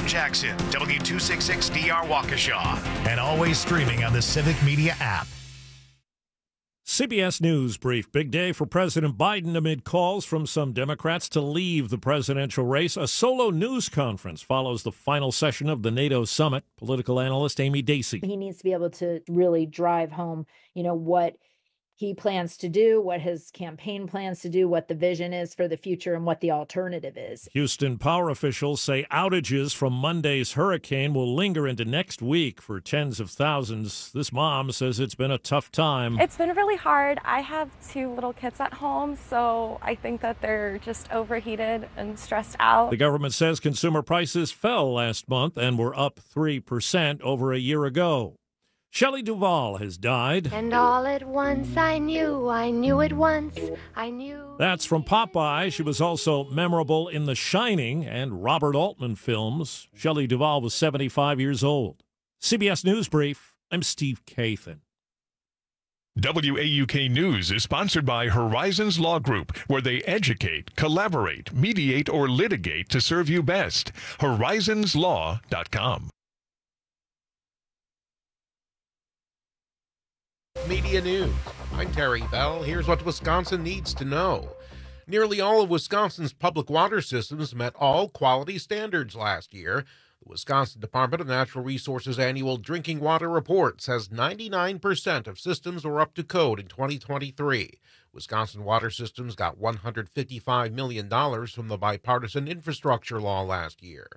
Jackson, W266DR Waukesha, and always streaming on the Civic Media app. CBS News brief. Big day for President Biden amid calls from some Democrats to leave the presidential race. A solo news conference follows the final session of the NATO summit. Political analyst Amy Dacey. He needs to be able to really drive home, what he plans to do, what his campaign plans to do, what the vision is for the future, and what the alternative is. Houston power officials say outages from Monday's hurricane will linger into next week for tens of thousands. This mom says it's been a tough time. It's been really hard. I have 2 little kids at home, so I think that they're just overheated and stressed out. The government says consumer prices fell last month and were up 3% over a year ago. Shelley Duvall has died. And all at once I knew it once, I knew. That's from Popeye. She was also memorable in The Shining and Robert Altman films. Shelley Duvall was 75 years old. CBS News Brief, I'm Steve Kathan. WAUK News is sponsored by Horizons Law Group, where they educate, collaborate, mediate, or litigate to serve you best. Horizonslaw.com. Media News. I'm Terry Bell. Here's what Wisconsin needs to know. Nearly all of Wisconsin's public water systems met all quality standards last year. The Wisconsin Department of Natural Resources annual drinking water report says 99% of systems were up to code in 2023. Wisconsin water systems got $155 million from the bipartisan infrastructure law last year.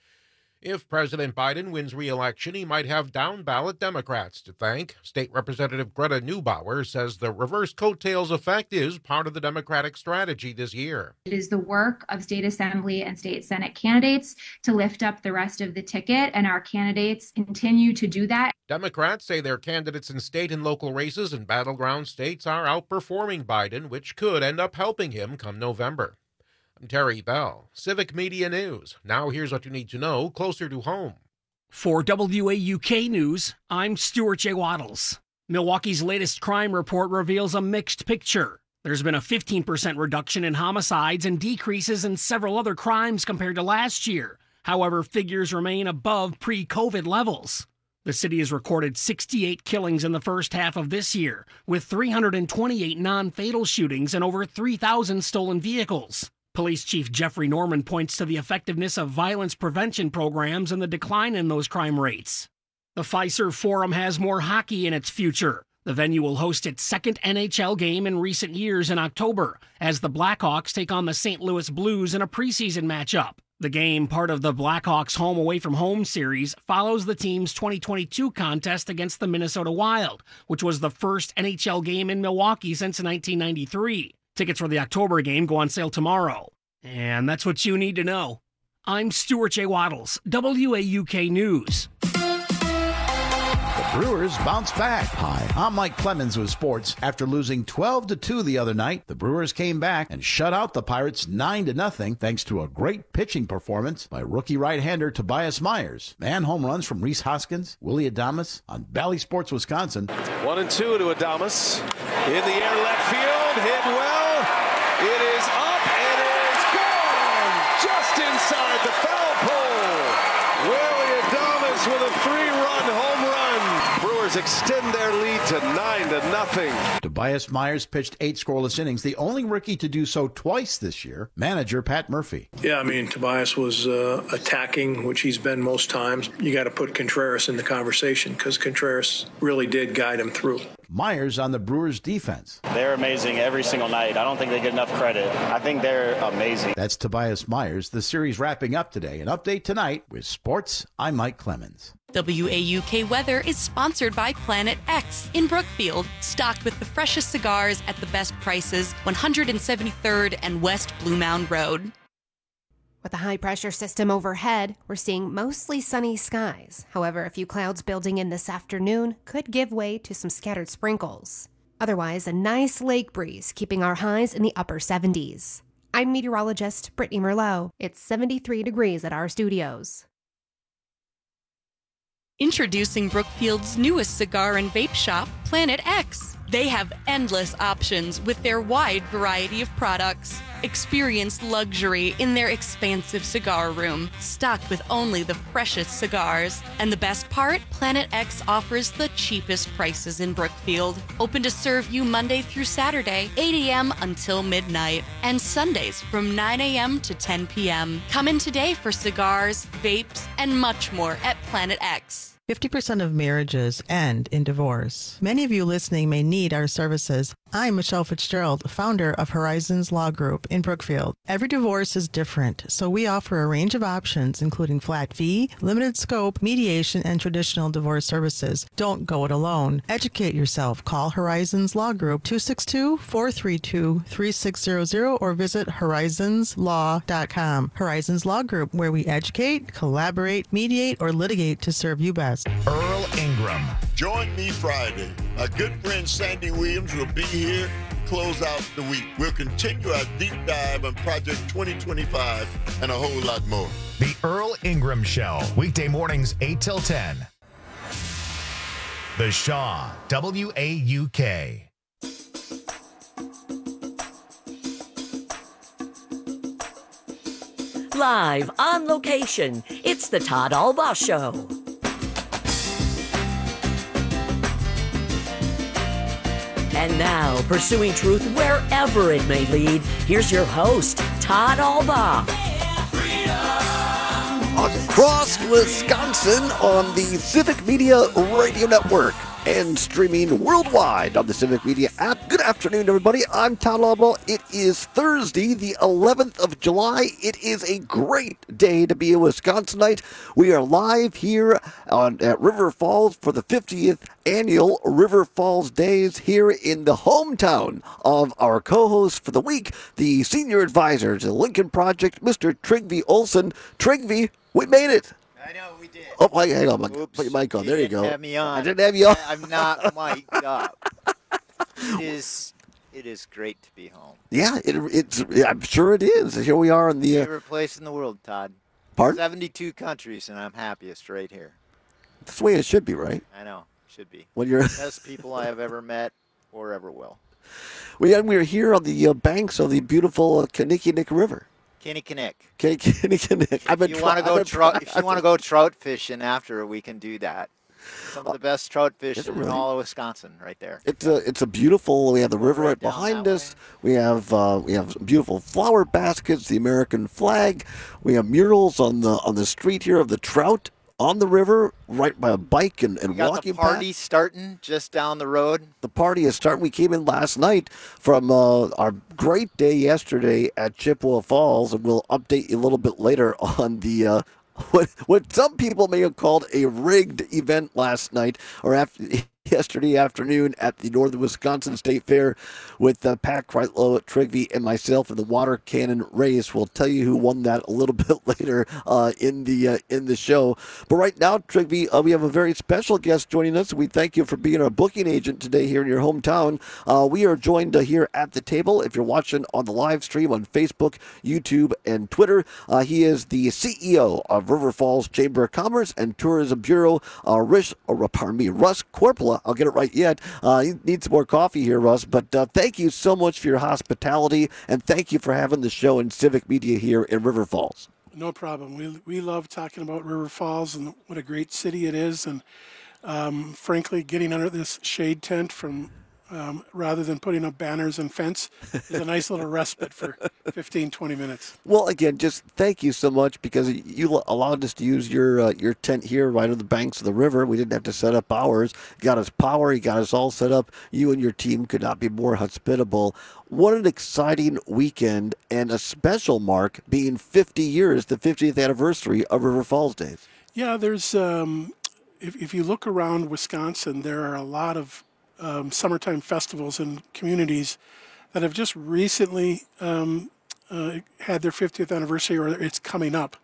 If President Biden wins re-election, he might have down-ballot Democrats to thank. State Representative Greta Neubauer says the reverse coattails effect is part of the Democratic strategy this year. It is the work of state assembly and state senate candidates to lift up the rest of the ticket, and our candidates continue to do that. Democrats say their candidates in state and local races in battleground states are outperforming Biden, which could end up helping him come November. I'm Terry Bell, Civic Media News. Now here's what you need to know closer to home. For WAUK News, I'm Stuart J. Waddles. Milwaukee's latest crime report reveals a mixed picture. There's been a 15% reduction in homicides and decreases in several other crimes compared to last year. However, figures remain above pre-COVID levels. The city has recorded 68 killings in the first half of this year, with 328 non-fatal shootings and over 3,000 stolen vehicles. Police Chief Jeffrey Norman points to the effectiveness of violence prevention programs and the decline in those crime rates. The Fiserv Forum has more hockey in its future. The venue will host its second NHL game in recent years in October, as the Blackhawks take on the St. Louis Blues in a preseason matchup. The game, part of the Blackhawks home away from home series, follows the team's 2022 contest against the Minnesota Wild, which was the first NHL game in Milwaukee since 1993. Tickets for the October game go on sale tomorrow. And that's what you need to know. I'm Stuart J. Waddles, WAUK News. The Brewers bounce back. Hi, I'm Mike Clemens with sports. After losing 12-2 the other night, the Brewers came back and shut out the Pirates 9-0 thanks to a great pitching performance by rookie right-hander Tobias Myers. And home runs from Rhys Hoskins, Willie Adames on Bally Sports Wisconsin. 1-2 to Adames. In the air left field, hit well. It is up and it is gone. Just inside the foul pole. Willie Adames with a 3-run home run. Brewers extend their lead to 9-0. Tobias Myers pitched 8 scoreless innings, the only rookie to do so twice this year. Manager Pat Murphy. Yeah, Tobias was attacking, which he's been most times. You got to put Contreras in the conversation because Contreras really did guide him through. Myers on the Brewers' defense. They're amazing every single night. I don't think they get enough credit. I think they're amazing. That's Tobias Myers. The series wrapping up today. An update tonight with sports. I'm Mike Clemens. WAUK Weather is sponsored by Planet X in Brookfield, stocked with the freshest cigars at the best prices, 173rd and West Blue Mound Road. With a high-pressure system overhead, we're seeing mostly sunny skies. However, a few clouds building in this afternoon could give way to some scattered sprinkles. Otherwise, a nice lake breeze keeping our highs in the upper 70s. I'm meteorologist Brittany Merlot. It's 73 degrees at our studios. Introducing Brookfield's newest cigar and vape shop, Planet X. They have endless options with their wide variety of products. Experience luxury in their expansive cigar room, stocked with only the freshest cigars. And the best part? Planet X offers the cheapest prices in Brookfield. Open to serve you Monday through Saturday, 8 a.m. until midnight, and Sundays from 9 a.m. to 10 p.m. Come in today for cigars, vapes, and much more at Planet X. 50% of marriages end in divorce. Many of you listening may need our services. I'm Michelle Fitzgerald, founder of Horizons Law Group in Brookfield. Every divorce is different, so we offer a range of options, including flat fee, limited scope, mediation, and traditional divorce services. Don't go it alone. Educate yourself. Call Horizons Law Group 262-432-3600 or visit horizonslaw.com. Horizons Law Group, where we educate, collaborate, mediate, or litigate to serve you best. Earl Ingram. Join me Friday. My good friend Sandy Williams will be here to close out the week. We'll continue our deep dive on Project 2025 and a whole lot more. The Earl Ingram Show, weekday mornings 8 till 10. The Shaw, WAUK. Live on location, it's the Todd Albaugh Show. And now, pursuing truth wherever it may lead, here's your host, Todd Albaugh. Across Wisconsin on the Civic Media Radio Network and streaming worldwide on the Civic Media app. Good afternoon, everybody. I'm Todd Albaugh. It is Thursday, the 11th of July. It is a great day to be a Wisconsinite. We are live here at River Falls for the 50th annual River Falls Days here in the hometown of our co-host for the week, the senior advisor to the Lincoln Project, Mr. Trygve Olsen. Trygve, we made it. I know, we did. Oh, hang on. Put your mic on. There you go. Have me on. I didn't have you on. I'm not mic'd up. It is great to be home. Yeah, I'm sure it is. Here we are in the favorite place in the world, Todd. Pardon? 72 countries, and I'm happiest right here. That's the way it should be, right? I know, should be. When you're best people I have ever met or ever will. We're here on the banks of the beautiful Kinnickinnick River. Kinnickinnick. Kinnickinnick. If you want to go trout fishing after, we can do that. Some of the best trout fishing in all of Wisconsin, right there. It's a beautiful. We have the river right behind us. We have beautiful flower baskets, the American flag. We have murals on the street here of the trout on the river, right by a bike and walking path. The party starting just down the road. The party is starting. We came in last night from our great day yesterday at Chippewa Falls, and we'll update you a little bit later on the what some people may have called a rigged event last night or yesterday afternoon at the Northern Wisconsin State Fair with Pat Kreitlow, Trygve, and myself in the water cannon race. We'll tell you who won that a little bit later in the show. But right now, Trygve, we have a very special guest joining us. We thank you for being our booking agent today here in your hometown. We are joined here at the table. If you're watching on the live stream on Facebook, YouTube, and Twitter, he is the CEO of River Falls Chamber of Commerce and Tourism Bureau, Russ Korpela. I'll get it right yet. You need some more coffee here, Russ. But thank you so much for your hospitality, and thank you for having the show in Civic Media here in River Falls. No problem. We love talking about River Falls and what a great city it is. And frankly, getting under this shade tent from rather than putting up banners and fence is a nice little respite for 15, 20 minutes. Well, again, just thank you so much because you allowed us to use your tent here right on the banks of the river. We didn't have to set up ours. You got us power. You got us all set up. You and your team could not be more hospitable. What an exciting weekend and a special mark being 50 years, the 50th anniversary of River Falls Days. Yeah, there's, if you look around Wisconsin, there are a lot of summertime festivals and communities that have just recently had their 50th anniversary or it's coming up.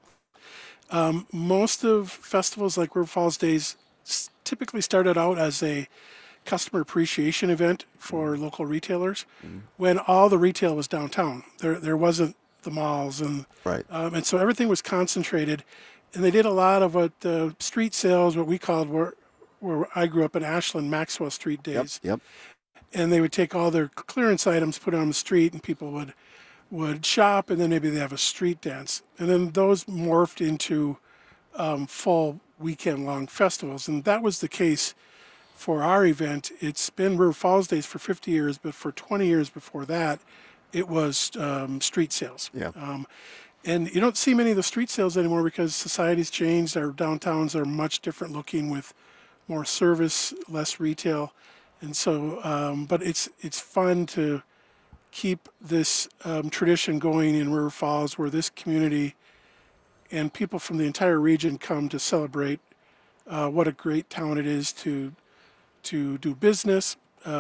Most of festivals like River Falls Days typically started out as a customer appreciation event for local retailers when all the retail was downtown. There wasn't the malls and so everything was concentrated, and they did a lot of what street sales, what we called where I grew up in Ashland, Maxwell Street days. Yep. and they would take all their clearance items, put it on the street, and people would shop, and then maybe they have a street dance. And then those morphed into full weekend-long festivals, and that was the case for our event. It's been River Falls Days for 50 years, but for 20 years before that, it was street sales. Yeah. And you don't see many of the street sales anymore because society's changed. Our downtowns are much different looking with more service, less retail. And so, but it's fun to keep this tradition going in River Falls, where this community and people from the entire region come to celebrate what a great town it is to do business,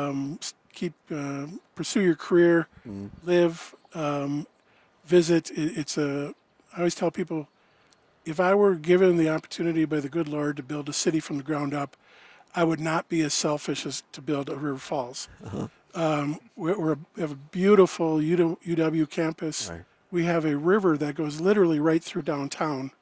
pursue your career, live, visit. I always tell people, if I were given the opportunity by the good Lord to build a city from the ground up, I would not be as selfish as to build a River Falls. We have a beautiful UW campus. Right. We have a river that goes literally right through downtown.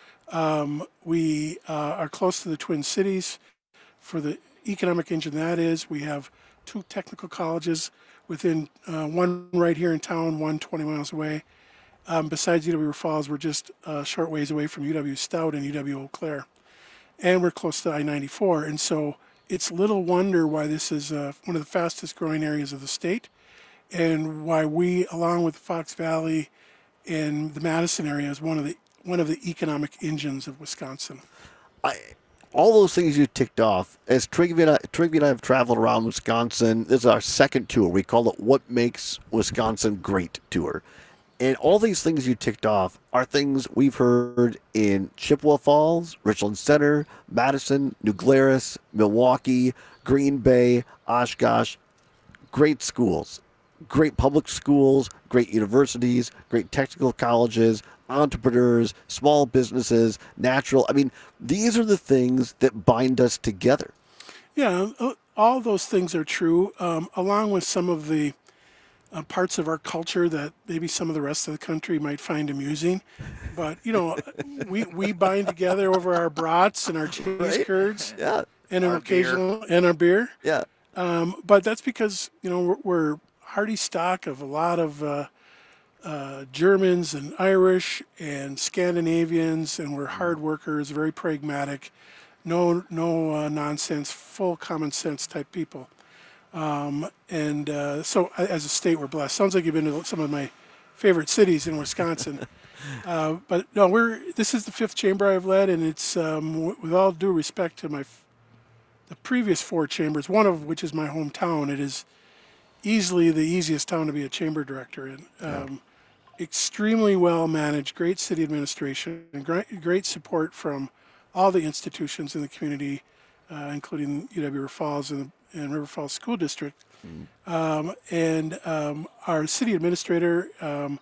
We are close to the Twin Cities for the economic engine that is. We have 2 technical colleges within one right here in town, one 20 miles away. Besides UW River Falls, we're just a short ways away from UW Stout and UW Eau Claire. And we're close to I-94. And so it's little wonder why this is one of the fastest growing areas of the state, and why we, along with Fox Valley and the Madison area, is one of the economic engines of Wisconsin. All those things you ticked off, as Trigby and I have traveled around Wisconsin, this is our second tour. We call it What Makes Wisconsin Great tour. And all these things you ticked off are things we've heard in Chippewa Falls, Richland Center, Madison, New Glarus, Milwaukee, Green Bay, Oshkosh. Great schools, great public schools, great universities, great technical colleges, entrepreneurs, small businesses, natural. I mean, these are the things that bind us together. Yeah, all those things are true, along with some of the parts of our culture that maybe some of the rest of the country might find amusing. But, we bind together over our brats and our cheese curds, and an occasional, and our beer. Yeah. But that's because, we're hearty stock of a lot of Germans and Irish and Scandinavians, and we're hard workers, very pragmatic, no nonsense, full common sense type people. So as a state, we're blessed. Sounds like you've been to some of my favorite cities in Wisconsin. But no, this is the 5th chamber I've led, and it's with all due respect to the previous 4 chambers, one of which is my hometown. It is easily the easiest town to be a chamber director in. Extremely well managed, great city administration, and great support from all the institutions in the community, including UW River Falls and River Falls School District. Our city administrator and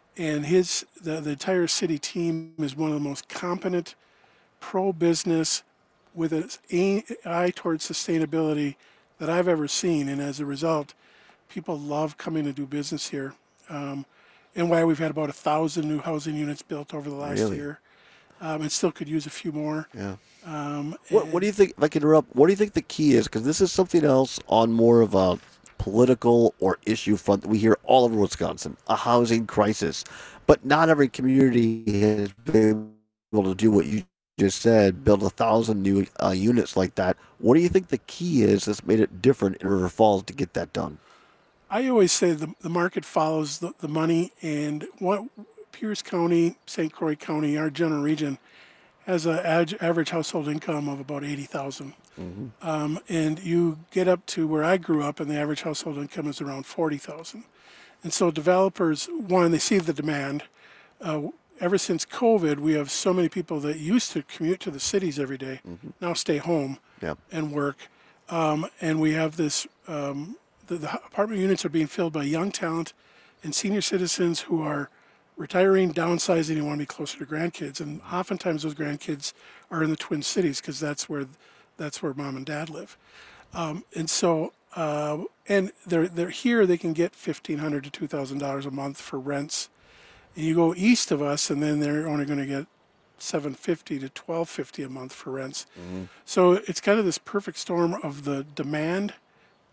the entire city team is one of the most competent, pro-business, with an eye towards sustainability that I've ever seen. And as a result, people love coming to do business here. And why we've had about 1,000 new housing units built over the last year. And still could use a few more. Yeah. What do you think, if I can interrupt, what do you think the key is? Because this is something else on more of a political or issue front that we hear all over Wisconsin, a housing crisis. But not every community has been able to do what you just said, build 1,000 new units like that. What do you think the key is that's made it different in River Falls to get that done? I always say the market follows the money, and what Pierce County, St. Croix County, our general region, has an average household income of about $80,000. And you get up to where I grew up, and the average household income is around $40,000. And so developers, one, they see the demand. Ever since COVID, we have so many people that used to commute to the cities every day, now stay home and work. And we have this, the apartment units are being filled by young talent and senior citizens who are retiring, downsizing, and want to be closer to grandkids. And oftentimes those grandkids are in the Twin Cities because that's where mom and dad live. And so, and they're here, they can get $1,500 to $2,000 a month for rents. And you go east of us, and then they're only going to get $750 to $1,250 a month for rents. So it's kind of this perfect storm of the demand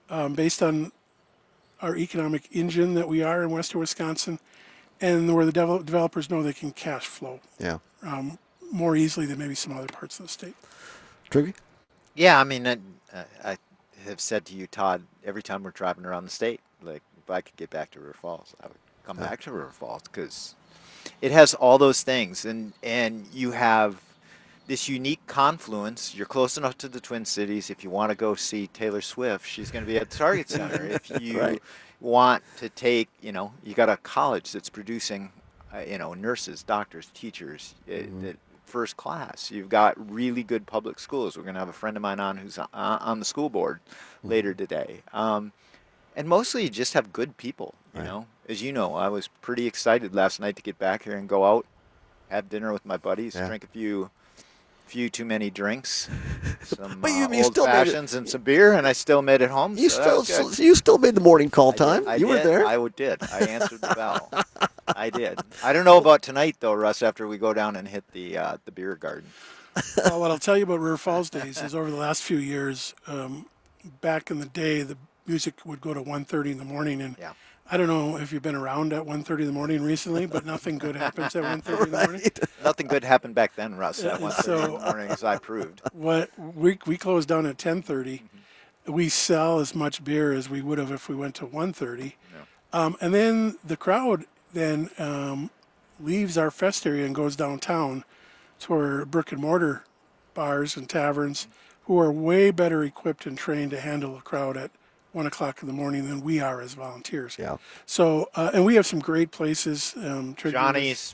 based on our economic engine that we are in western Wisconsin, and where the developers know they can cash flow more easily than maybe some other parts of the state. Triggy? Yeah, I mean, I have said to you, Todd, every time we're driving around the state, like, if I could get back to River Falls, I would come back to River Falls, because it has all those things, and you have this unique confluence. You're close enough to the Twin Cities. If you want to go see Taylor Swift, she's going to be at the Target Center. If you want to take, you got a college that's producing, nurses, doctors, teachers, that first class. You've got really good public schools. We're going to have a friend of mine on who's on the school board later today. And mostly you just have good people, you know. As you know, I was pretty excited last night to get back here and go out, have dinner with my buddies, drink a few too many drinks, some old fashions and some beer, and I still made it home. You still made the morning call time. I you did. were there. I did. I answered the bell. I did. I don't know about tonight though, Russ. After we go down and hit the beer garden. Well, what I'll tell you about River Falls days is over the last few years, back in the day, the music would go to 1:30 in the morning, and I don't know if you've been around at 1:30 in the morning recently, but nothing good happens at 1:30 in the morning. Nothing good happened back then, Russ, at 1:30 in the morning, as I proved. What we closed down at 10:30. We sell as much beer as we would have if we went to 1:30. And then the crowd leaves our fest area and goes downtown to our brick and mortar bars and taverns, who are way better equipped and trained to handle a crowd at 1 o'clock in the morning than we are as volunteers. So, and we have some great places. Johnny's,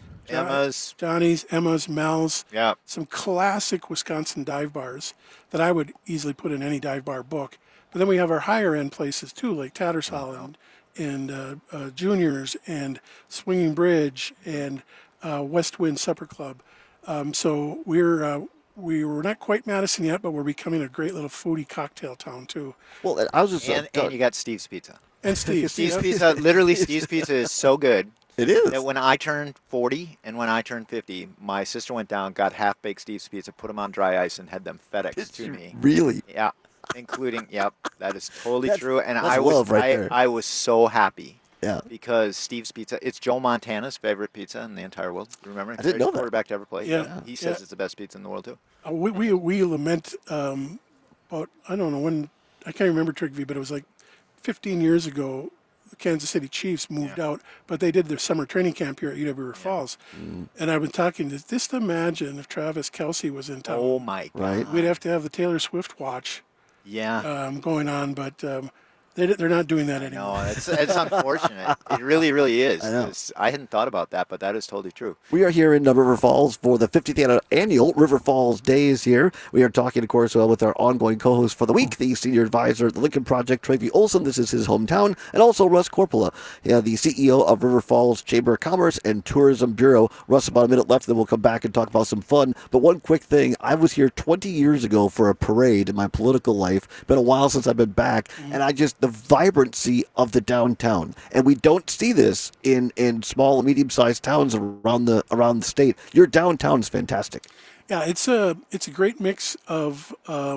Emma's, Mel's. Yeah. Some classic Wisconsin dive bars that I would easily put in any dive bar book. But then we have our higher end places too, like Tattersall and Juniors and Swinging Bridge and West Wind Supper Club. So we're not quite Madison yet, but we're becoming a great little foodie cocktail town too. Well, I was just and you got Steve's Pizza. And Steve's Pizza. Literally, Steve's Pizza is so good. It is. That when I turned 40 and when I turned 50, my sister went down, got half-baked Steve's Pizza, put them on dry ice, and had them FedEx to me. Really? Yeah, including that is totally That's true. And love right there. I was so happy. Yeah. Because Steve's Pizza, it's Joe Montana's favorite pizza in the entire world. Remember? I didn't know that. Quarterback to ever play. Yeah. He says it's the best pizza in the world too. We lament about, I don't know when, I can't remember Trigby, but it was like 15 years ago, the Kansas City Chiefs moved out, but they did their summer training camp here at UW River Falls. And I've been talking, just imagine if Travis Kelce was in town. Oh my God. Right. We'd have to have the Taylor Swift watch going on, but they're not doing that anymore. No, it's unfortunate. It really, really is. I hadn't thought about that, but that is totally true. We are here in River Falls for the 50th annual River Falls Days here. We are talking, of course, with our ongoing co-host for the week, the senior advisor at the Lincoln Project, Travie Olson. This is his hometown. And also Russ Corpola, the CEO of River Falls Chamber of Commerce and Tourism Bureau. Russ, about a minute left, then we'll come back and talk about some fun. But one quick thing, I was here 20 years ago for a parade in my political life. Been a while since I've been back, and the vibrancy of the downtown, and we don't see this in small and medium-sized towns around the state. Your downtown is fantastic. Yeah, it's a great mix of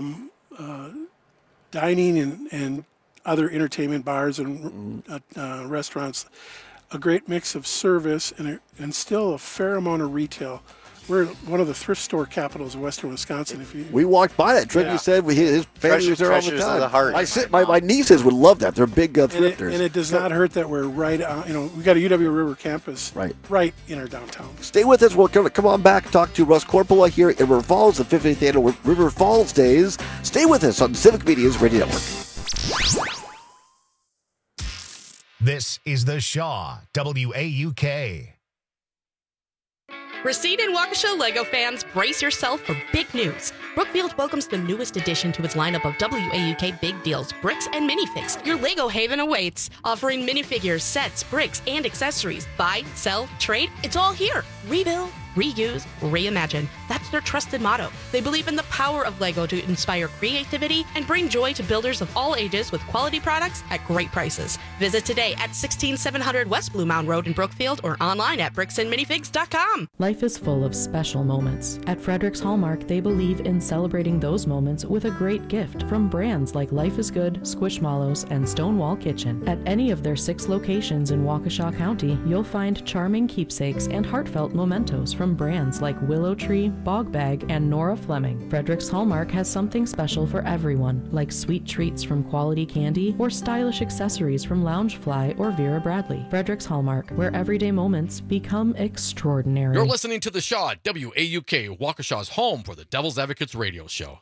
dining and other entertainment bars and restaurants. A great mix of service and still a fair amount of retail. We're one of the thrift store capitals of western Wisconsin. We walked by it. Trevor said his family was there all the time. Of the heart. My nieces would love that. They're big thrifters. And it does not hurt that we're right on. We got a UW River campus right in our downtown. Stay with us. We'll come on back and talk to Russ Corpola here in River Falls, the 50th annual River Falls Days. Stay with us on Civic Media's Radio Network. This is the Shaw, WAUK. Racine and Waukesha LEGO fans, brace yourself for big news. Brookfield welcomes the newest addition to its lineup of WAUK Big Deals, bricks and minifigs. Your LEGO haven awaits, offering minifigures, sets, bricks, and accessories. Buy, sell, trade, it's all here. Rebuild, reuse, reimagine. That's their trusted motto. They believe in the power of Lego to inspire creativity and bring joy to builders of all ages with quality products at great prices. Visit today at 16700 West Blue Mound Road in Brookfield or online at bricksandminifigs.com. Life is full of special moments. At Frederick's Hallmark, they believe in celebrating those moments with a great gift from brands like Life is Good, Squishmallows, and Stonewall Kitchen. At any of their 6 locations in Waukesha County, you'll find charming keepsakes and heartfelt mementos from brands like Willow Tree, Bog Bag, and Nora Fleming. Frederick's Hallmark has something special for everyone, like sweet treats from Quality Candy or stylish accessories from Loungefly or Vera Bradley. Frederick's Hallmark, where everyday moments become extraordinary. You're listening to The Shaw, WAUK, Waukesha's home for the Devil's Advocates radio show.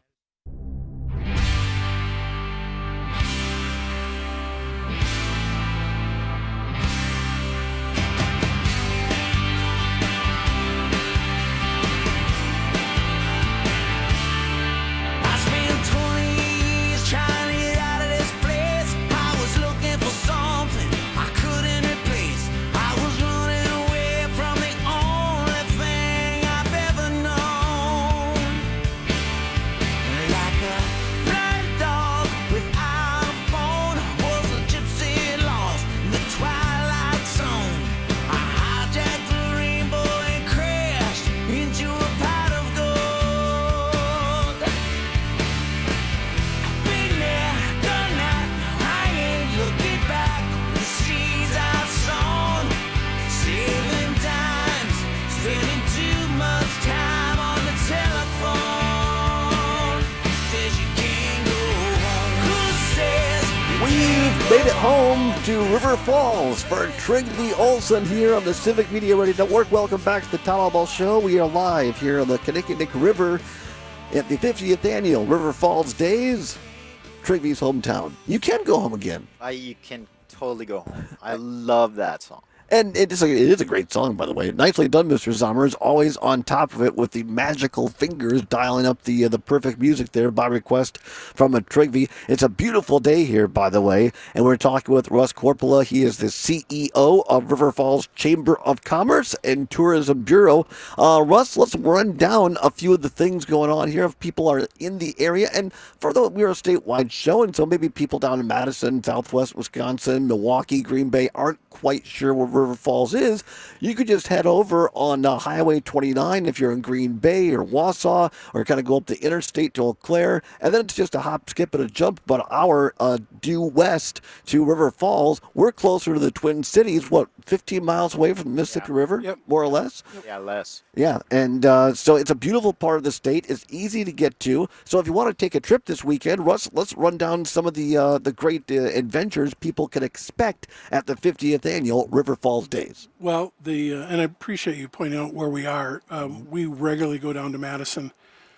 Made it home to River Falls for Trigby Olson here on the Civic Media Radio Network. Welcome back to the Tom Ball Show. We are live here on the Kinnickinnick River at the 50th annual River Falls Days, Trigby's hometown. You can go home again. You can totally go home. I love that song. And it is a great song, by the way. Nicely done, Mr. Zommers. Always on top of it with the magical fingers dialing up the perfect music there by request from a Trigby. It's a beautiful day here, by the way. And we're talking with Russ Corpola. He is the CEO of River Falls Chamber of Commerce and Tourism Bureau. Russ, let's run down a few of the things going on here if people are in the area. And we're a statewide show, and so maybe people down in Madison, Southwest Wisconsin, Milwaukee, Green Bay aren't quite sure where River Falls is. You could just head over on Highway 29 if you're in Green Bay or Wausau, or kind of go up the interstate to Eau Claire, and then it's just a hop, skip, and a jump about an hour due west to River Falls. We're closer to the Twin Cities, 15 miles away from the Mississippi River, more or less? Yeah, less. Yeah, and so it's a beautiful part of the state. It's easy to get to. So if you want to take a trip this weekend, Russ, let's run down some of the great adventures people can expect at the 50th annual River Falls Days. Well, and I appreciate you pointing out where we are. We regularly go down to Madison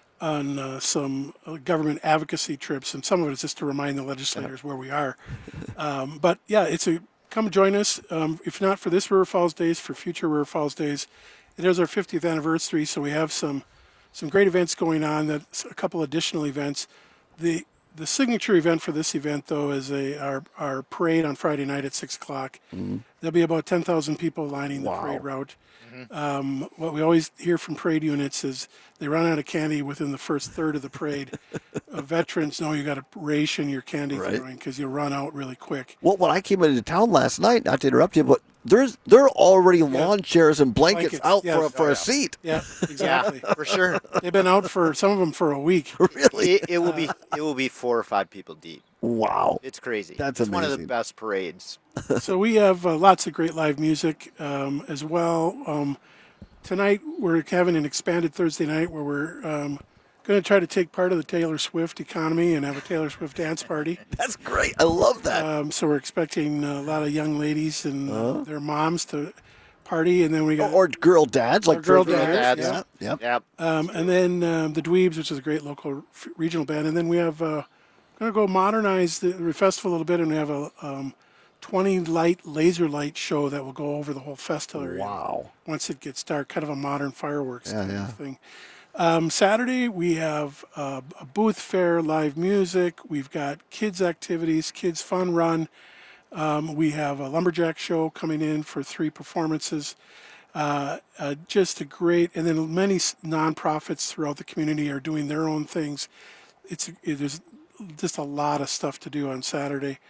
on some government advocacy trips, and some of it is just to remind the legislators where we are. But yeah, come join us. If not for this River Falls Days, for future River Falls Days. It is our 50th anniversary, so we have some great events going on. That's a couple additional events. The signature event for this event, though, is our parade on Friday night at 6 o'clock. Mm-hmm. There'll be about 10,000 people lining the parade route. Mm-hmm. What we always hear from parade units is they run out of candy within the first third of the parade. Veterans know you got to ration your candy throwing because you'll run out really quick. Well, when I came into town last night, not to interrupt you, but there are already lawn chairs and blankets out for a seat. Yeah, exactly. Yeah, for sure. They've been out for some of them for a week. Really? It will be 4 or 5 people deep. Wow. It's crazy. That's amazing. One of the best parades. So we have lots of great live music as well. Tonight we're having an expanded Thursday night where we're going to try to take part of the Taylor Swift economy and have a Taylor Swift dance party. That's great. I love that. So we're expecting a lot of young ladies and their moms to party, and then we got or girl dads, like girl dads. Yeah. And then the Dweebs, which is a great local regional band, and then we have going to go modernize the festival a little bit, and we have a 20 laser light show that will go over the whole festival area. Wow! Once it gets dark, kind of a modern fireworks kind of thing. Saturday we have a booth fair, live music. We've got kids activities, kids fun run. We have a lumberjack show coming in for 3 performances. Just a great, and then many nonprofits throughout the community are doing their own things. There's just a lot of stuff to do on Saturday.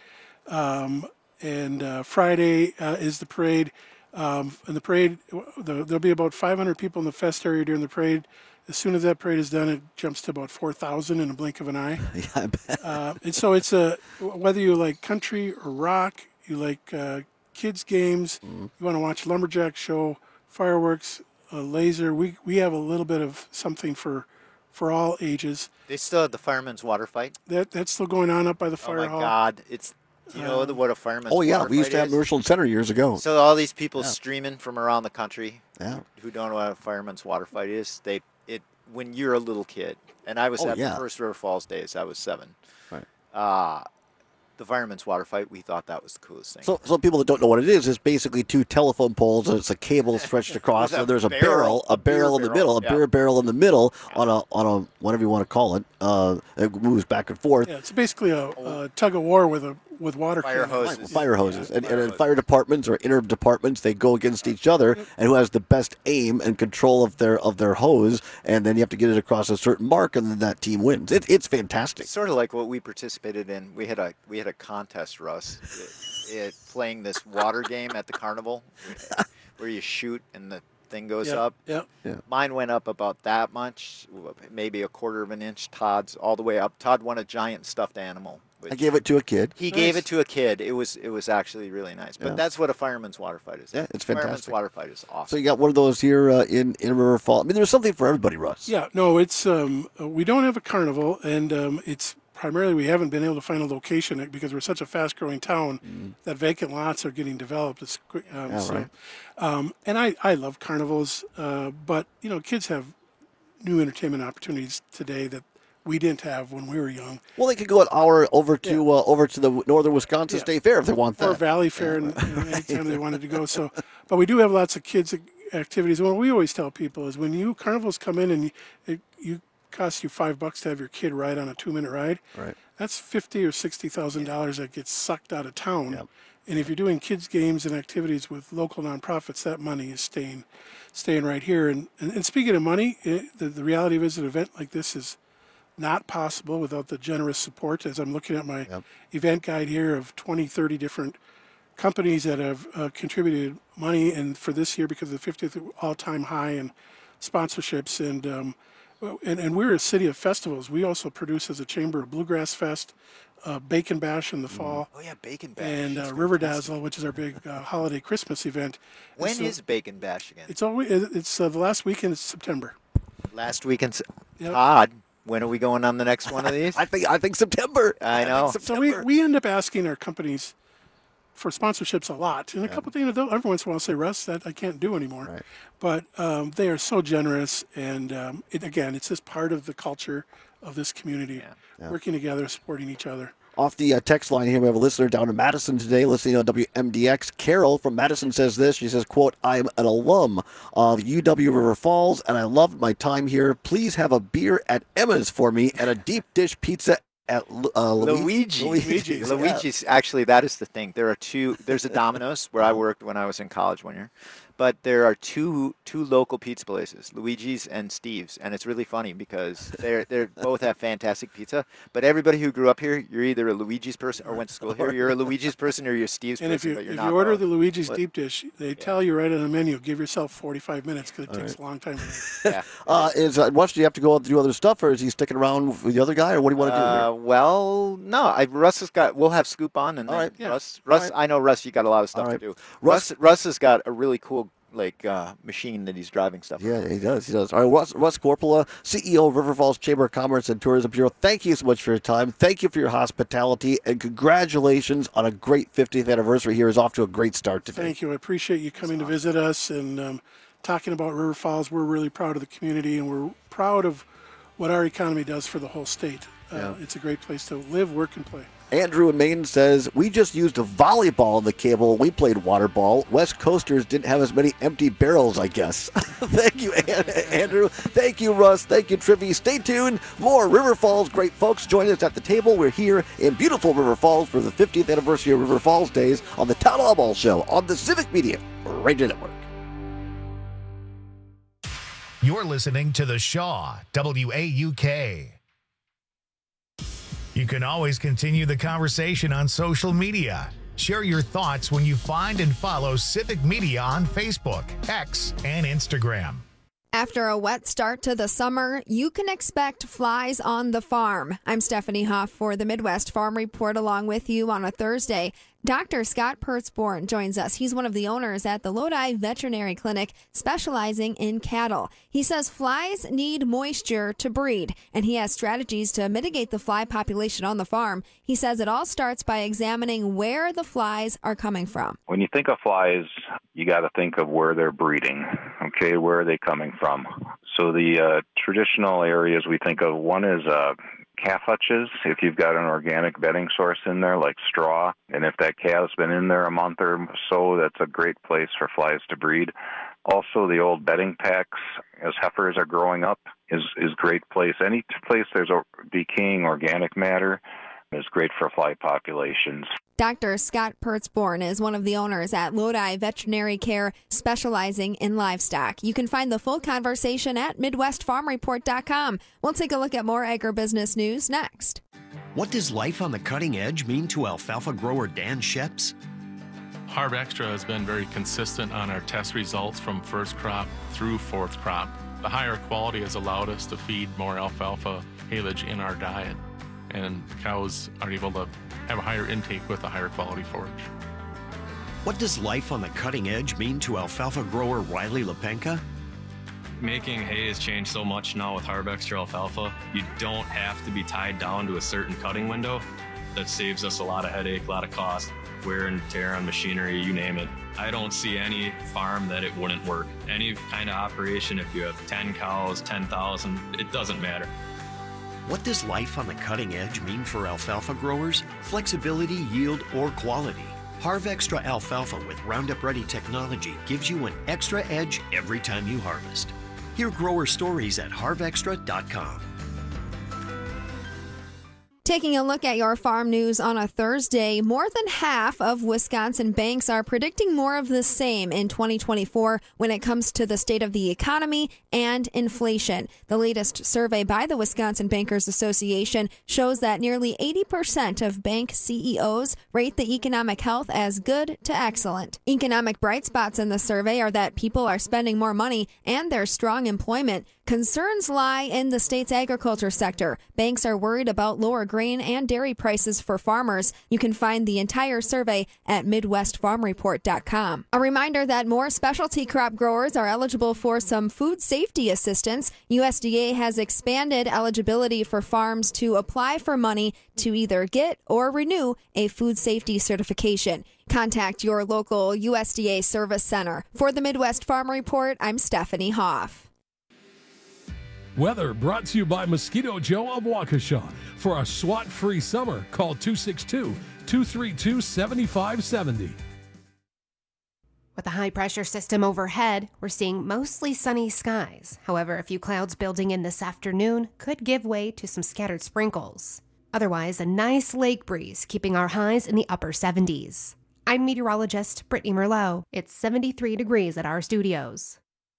And Friday is the parade. And the parade, there'll be about 500 people in the fest area during the parade. As soon as that parade is done, it jumps to about 4,000 in a blink of an eye. Yeah, I bet. And so it's whether you like country or rock, you like kids games, you want to watch lumberjack show, fireworks, laser. We have a little bit of something for all ages. They still have the fireman's water fight. That's still going on up by the fire hall. Oh my God! Do you know what a fireman's Oh, yeah. water We used fight to have is? Merchant Center years ago. So all these people streaming from around the country Yeah. who don't know what a fireman's water fight is, when you're a little kid, and I was at the first River Falls days, I was 7. Right. The fireman's water fight, we thought that was the coolest thing. So people that don't know what it is, it's basically 2 telephone poles and it's a cable stretched across, and there's a barrel in the middle, a beer barrel in the middle on a whatever you want to call it. It moves back and forth. Yeah, it's basically a tug of war with water fire cannons. hoses. Fire hoses. And in fire departments or inter departments, they go against each other, and who has the best aim and control of their hose, and then you have to get it across a certain mark, and then that team wins. It's fantastic. It's sort of like what we participated in. We had a contest, Russ, playing this water game at the carnival where you shoot and the thing goes up. Yeah. Mine went up about that much, maybe a quarter of an inch. Todd's all the way up. Todd won a giant stuffed animal. I gave it to a kid. He gave it to a kid. It was actually really nice. But that's what a fireman's water fight is. Yeah, it's Fireman's fantastic. water fight is awesome. So you got one of those here in River Falls. I mean, there's something for everybody, Russ. Yeah, no, it's we don't have a carnival, and it's primarily we haven't been able to find a location because we're such a fast-growing town that vacant lots are getting developed. It's right. And I love carnivals, but kids have new entertainment opportunities today that we didn't have when we were young. Well, they could go an hour over to the Northern Wisconsin State Fair if they want that. Or Valley Fair, anytime they wanted to go. So, but we do have lots of kids activities. What we always tell people is when carnivals come in and you cost you $5 to have your kid ride on a 2-minute ride. Right. That's $50,000 or $60,000 that gets sucked out of town. Yep. And if you're doing kids games and activities with local nonprofits, that money is staying right here. And speaking of money, the reality is an event like this is not possible without the generous support. As I'm looking at my event guide here of 20, 30 different companies that have contributed money, and for this year because of the 50th all-time high in sponsorships. And we're a city of festivals. We also produce as a chamber a Bluegrass Fest, Bacon Bash in the fall. Oh yeah, Bacon Bash. And River Dazzle, which is our big holiday Christmas event. When is Bacon Bash again? It's the last weekend of September. Last weekend. Yep. Odd. When are we going on the next one of these? I think September. I know. So we end up asking our companies for sponsorships a lot, and a couple things. Every once in a while, say, "Russ, that I can't do anymore." Right. But they are so generous, and it's just part of the culture of this community, working together, supporting each other. Off the text line here, we have a listener down in Madison today listening on WMDX. Carol from Madison says this. She says, quote, "I'm an alum of UW River Falls, and I loved my time here. Please have a beer at Emma's for me and a deep dish pizza at Luigi's. Luigi's. Actually, that is the thing. There's a Domino's where I worked when I was in college one year. But there are two local pizza places, Luigi's and Steve's, and it's really funny because they both have fantastic pizza. But everybody who grew up here, you're either a Luigi's person or went to school here. You're a Luigi's person or you're a Steve's and person. And if you order the Luigi's deep dish, they tell you right on the menu, give yourself 45 minutes because it takes a long time. Russ, do you have to go out to do other stuff, or is he sticking around with the other guy, or what do you want to do here? Well, no. Russ has got. We'll have Scoop on, and Russ. I know Russ. You got a lot of stuff to do. Russ has got a really cool machine that he's driving stuff. Yeah, he does. All right, Russ Corpola, CEO of River Falls Chamber of Commerce and Tourism Bureau. Thank you so much for your time. Thank you for your hospitality, and congratulations on a great 50th anniversary here. Is off to a great start today. Thank you. I appreciate you coming to visit us and talking about River Falls. We're really proud of the community, and we're proud of what our economy does for the whole state. It's a great place to live, work, and play. Andrew in Maine says, we just used a volleyball on the cable. We played water ball. West Coasters didn't have as many empty barrels, I guess. Thank you, Andrew. Thank you, Russ. Thank you, Trivy. Stay tuned. More River Falls great folks join us at the table. We're here in beautiful River Falls for the 50th anniversary of River Falls Days on the Town Hall Ball Show on the Civic Media Radio Network. You're listening to The Shaw, WAUK. You can always continue the conversation on social media. Share your thoughts when you find and follow Civic Media on Facebook, X, and Instagram. After a wet start to the summer, you can expect flies on the farm. I'm Stephanie Hoff for the Midwest Farm Report along with you on a Thursday. Dr. Scott Pertzborn joins us. He's one of the owners at the Lodi Veterinary Clinic specializing in cattle. He says flies need moisture to breed, and he has strategies to mitigate the fly population on the farm. He says it all starts by examining where the flies are coming from. When you think of flies, you got to think of where they're breeding. Okay, where are they coming from? So the traditional areas we think of, one is calf hutches, if you've got an organic bedding source in there like straw, and if that calf's been in there a month or so, that's a great place for flies to breed. Also, the old bedding packs, as heifers are growing up, is great place. Any place there's a decaying organic matter is great for fly populations. Dr. Scott Pertzborn is one of the owners at Lodi Veterinary Care, specializing in livestock. You can find the full conversation at MidwestFarmReport.com. We'll take a look at more agribusiness news next. What does life on the cutting edge mean to alfalfa grower Dan Sheps? Harv Extra has been very consistent on our test results from first crop through fourth crop. The higher quality has allowed us to feed more alfalfa haylage in our diet, and cows are able to have a higher intake with a higher quality forage. What does life on the cutting edge mean to alfalfa grower Riley Lepenka? Making hay has changed so much now with Harv Extra alfalfa. You don't have to be tied down to a certain cutting window. That saves us a lot of headache, a lot of cost, wear and tear on machinery, you name it. I don't see any farm that it wouldn't work. Any kind of operation, if you have 10 cows, 10,000, it doesn't matter. What does life on the cutting edge mean for alfalfa growers? Flexibility, yield, or quality? Harv Extra alfalfa with Roundup Ready technology gives you an extra edge every time you harvest. Hear grower stories at harvextra.com. Taking a look at your farm news on a Thursday, more than half of Wisconsin banks are predicting more of the same in 2024 when it comes to the state of the economy and inflation. The latest survey by the Wisconsin Bankers Association shows that nearly 80% of bank CEOs rate the economic health as good to excellent. Economic bright spots in the survey are that people are spending more money and there's strong employment. Concerns lie in the state's agriculture sector. Banks are worried about lower grain and dairy prices for farmers. You can find the entire survey at MidwestFarmReport.com. A reminder that more specialty crop growers are eligible for some food safety assistance. USDA has expanded eligibility for farms to apply for money to either get or renew a food safety certification. Contact your local USDA service center. For the Midwest Farm Report, I'm Stephanie Hoff. Weather brought to you by Mosquito Joe of Waukesha. For a SWAT-free summer, call 262-232-7570. With a high-pressure system overhead, we're seeing mostly sunny skies. However, a few clouds building in this afternoon could give way to some scattered sprinkles. Otherwise, a nice lake breeze, keeping our highs in the upper 70s. I'm meteorologist Brittany Merlot. It's 73 degrees at our studios.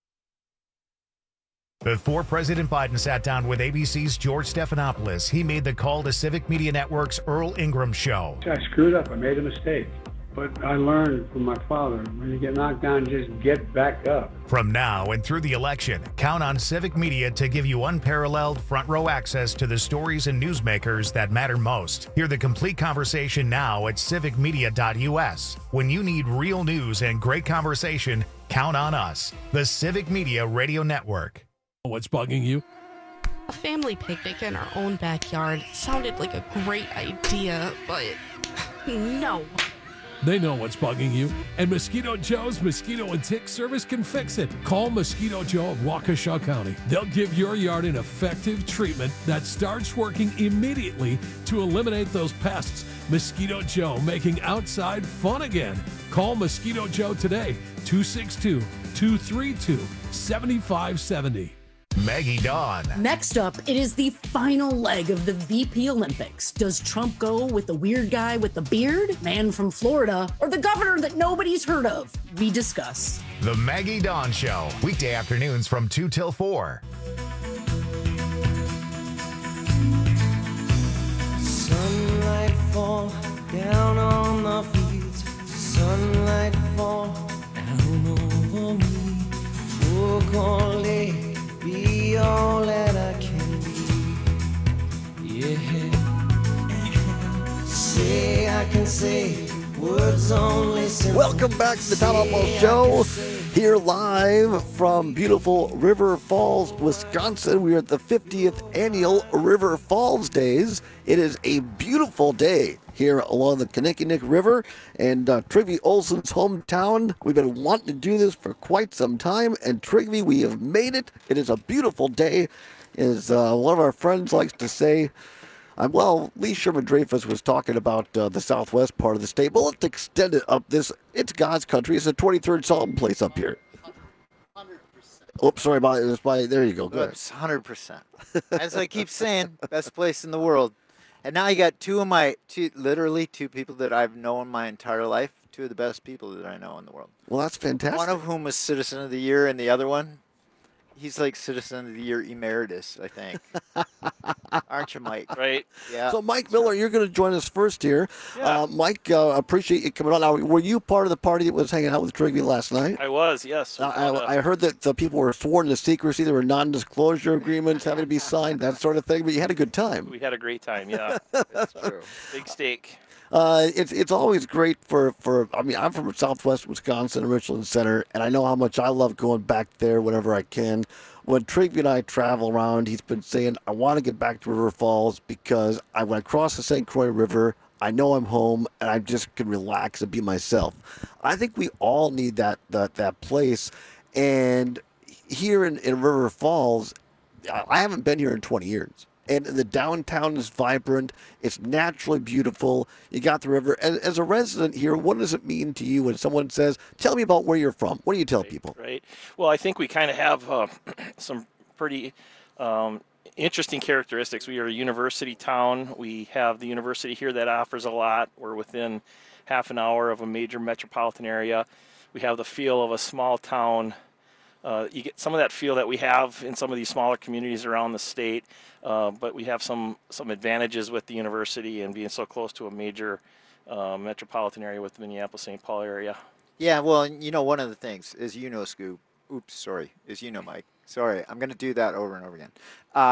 Before President Biden sat down with ABC's George Stephanopoulos, he made the call to Civic Media Network's Earl Ingram Show. I screwed up. I made a mistake. But I learned from my father, when you get knocked down, just get back up. From now and through the election, count on Civic Media to give you unparalleled front row access to the stories and newsmakers that matter most. Hear the complete conversation now at civicmedia.us. When you need real news and great conversation, count on us, the Civic Media Radio Network. What's bugging you? A family picnic in our own backyard sounded like a great idea, but no. They know what's bugging you, and Mosquito Joe's Mosquito and Tick Service can fix it. Call Mosquito Joe of Waukesha County. They'll give your yard an effective treatment that starts working immediately to eliminate those pests. Mosquito Joe, making outside fun again. Call Mosquito Joe today, 262-232-7570. Maggie Dawn. Next up, it is the final leg of the VP Olympics. Does Trump go with the weird guy with the beard, man from Florida, or the governor that nobody's heard of? We discuss. The Maggie Dawn Show, weekday afternoons from 2 till 4. Sunlight fall down on the fields. Sunlight fall down over me. Oh, Coley. Be all that I can be. Yeah. Say I can say words only. Welcome back to the Tom Almost Show. Here live from beautiful River Falls, Wisconsin. We are at the 50th annual River Falls Days. It is a beautiful day here along the Kinnickinnick River and Trygve Olsen's hometown. We've been wanting to do this for quite some time, and Trygve, we have made it. It is a beautiful day, as one of our friends likes to say. Lee Sherman Dreyfus was talking about the southwest part of the state, but let's extend it up this. It's God's country. It's the 23rd Salt place up here. 100%. Oops, sorry about it. There you go. Good. Oops, 100%. As I keep saying, best place in the world. And now you got literally two people that I've known my entire life, two of the best people that I know in the world. Well, that's fantastic. One of whom was Citizen of the Year, and the other one, he's like Citizen of the Year emeritus, I think. Aren't you, Mike? Right. Yeah. So, Mike Miller, you're going to join us first here. Yeah. Mike, appreciate you coming on. Now, were you part of the party that was hanging out with Trygve last night? I was, yes. I heard that the people were sworn to secrecy. There were non-disclosure agreements having to be signed, that sort of thing. But you had a good time. We had a great time, yeah. That's true. Big steak. It's always great I'm from Southwest Wisconsin, Richland Center, and I know how much I love going back there whenever I can. When Trygve and I travel around, he's been saying, I want to get back to River Falls because when I cross the St. Croix River, I know I'm home and I just can relax and be myself. I think we all need that place. And here in River Falls, I haven't been here in 20 years. And the downtown is vibrant. It's naturally beautiful. You got the river. As a resident here, what does it mean to you when someone says, tell me about where you're from? What do you tell people? Right. Well, I think we kind of have some pretty interesting characteristics. We are a university town. We have the university here that offers a lot. We're within half an hour of a major metropolitan area. We have the feel of a small town. You get some of that feel that we have in some of these smaller communities around the state, but we have some advantages with the university and being so close to a major metropolitan area with the Minneapolis-St. Paul area. Yeah, well, one of the things is, Scoop. Oops, sorry. Mike. Sorry, I'm going to do that over and over again.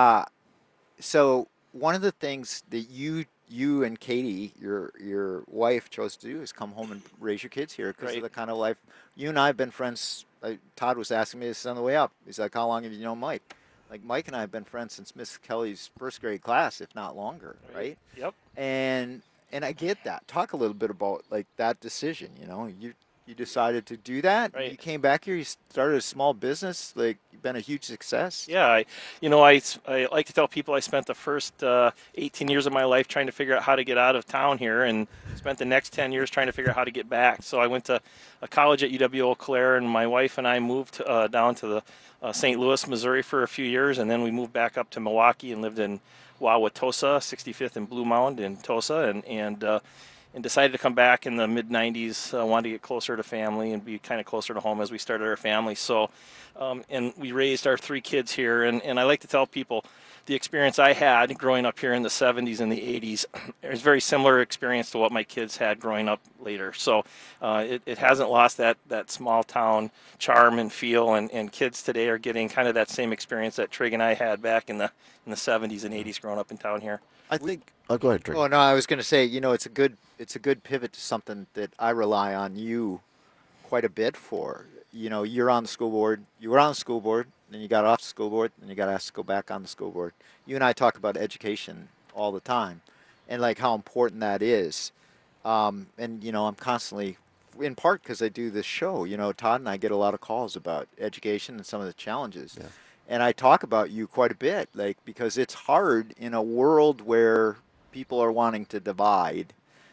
So one of the things that you and Katie, your wife, chose to do is come home and raise your kids here because of the kind of life. You and I have been friends. Todd was asking me this on the way up. He's like, how long have you known Mike? Like, Mike and I have been friends since Miss Kelly's first grade class, if not longer, right? Yep. And I get that. Talk a little bit about, that decision, You decided to do that. Right. You came back here. You started a small business. You've been a huge success. Yeah, I like to tell people I spent the first 18 years of my life trying to figure out how to get out of town here, and spent the next 10 years trying to figure out how to get back. So I went to a college at UW-Eau Claire, and my wife and I moved down to the St. Louis, Missouri for a few years, and then we moved back up to Milwaukee and lived in Wauwatosa, 65th and Blue Mound in Tosa, and decided to come back in the mid-'90s. Wanted to get closer to family and be kind of closer to home as we started our family. So, and we raised our 3 kids here. And I like to tell people the experience I had growing up here in the 70s and the 80s is very similar experience to what my kids had growing up later. So it hasn't lost that small town charm and feel. And kids today are getting kind of that same experience that Trig and I had back in the 70s and 80s growing up in town here. I think. Oh, go ahead, Trig. Oh no, I was going to say, it's a good pivot to something that I rely on you quite a bit for. You're on the school board. You were on the school board, then you got off the school board, and you got asked to go back on the school board. You and I talk about education all the time, and how important that is. And I'm constantly, in part because I do this show. Todd and I get a lot of calls about education and some of the challenges. Yeah. And I talk about you quite a bit, because it's hard in a world where people are wanting to divide,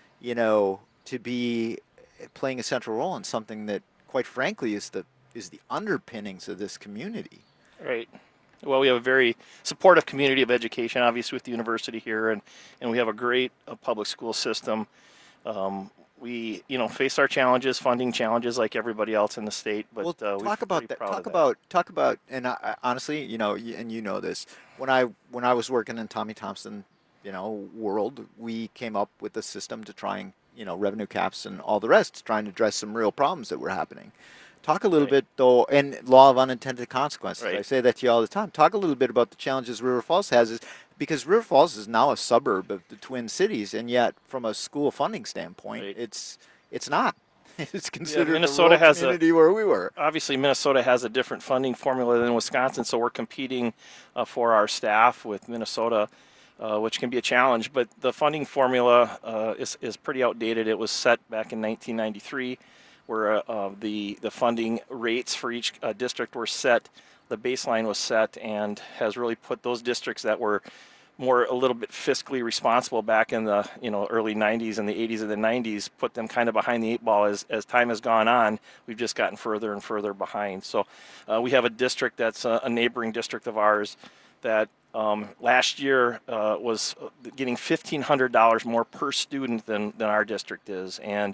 to be playing a central role in something that, quite frankly, is the underpinnings of this community. Right. Well, we have a very supportive community of education, obviously with the university here, and we have a great public school system. We, face our challenges, funding challenges, like everybody else in the state. But talk about that. Talk about, and honestly, and you know this. When I was working in Tommy Thompson, world, we came up with a system to try and, revenue caps and all the rest, trying to address some real problems that were happening. Talk a little bit, though, and law of unintended consequences. I say that to you all the time. Talk a little bit about the challenges River Falls has, because River Falls is now a suburb of the Twin Cities, and yet from a school funding standpoint, it's not. It's considered Minnesota has community where we were. Obviously, Minnesota has a different funding formula than Wisconsin, so we're competing for our staff with Minnesota, which can be a challenge. But the funding formula is pretty outdated. It was set back in 1993, where the funding rates for each district were set. The baseline was set, and has really put those districts that were a little bit fiscally responsible back in the early 90s and the 80s and the 90s, put them kind of behind the eight ball. As time has gone on, we've just gotten further and further behind. So we have a district that's a neighboring district of ours that last year was getting $1,500 more per student than our district is, and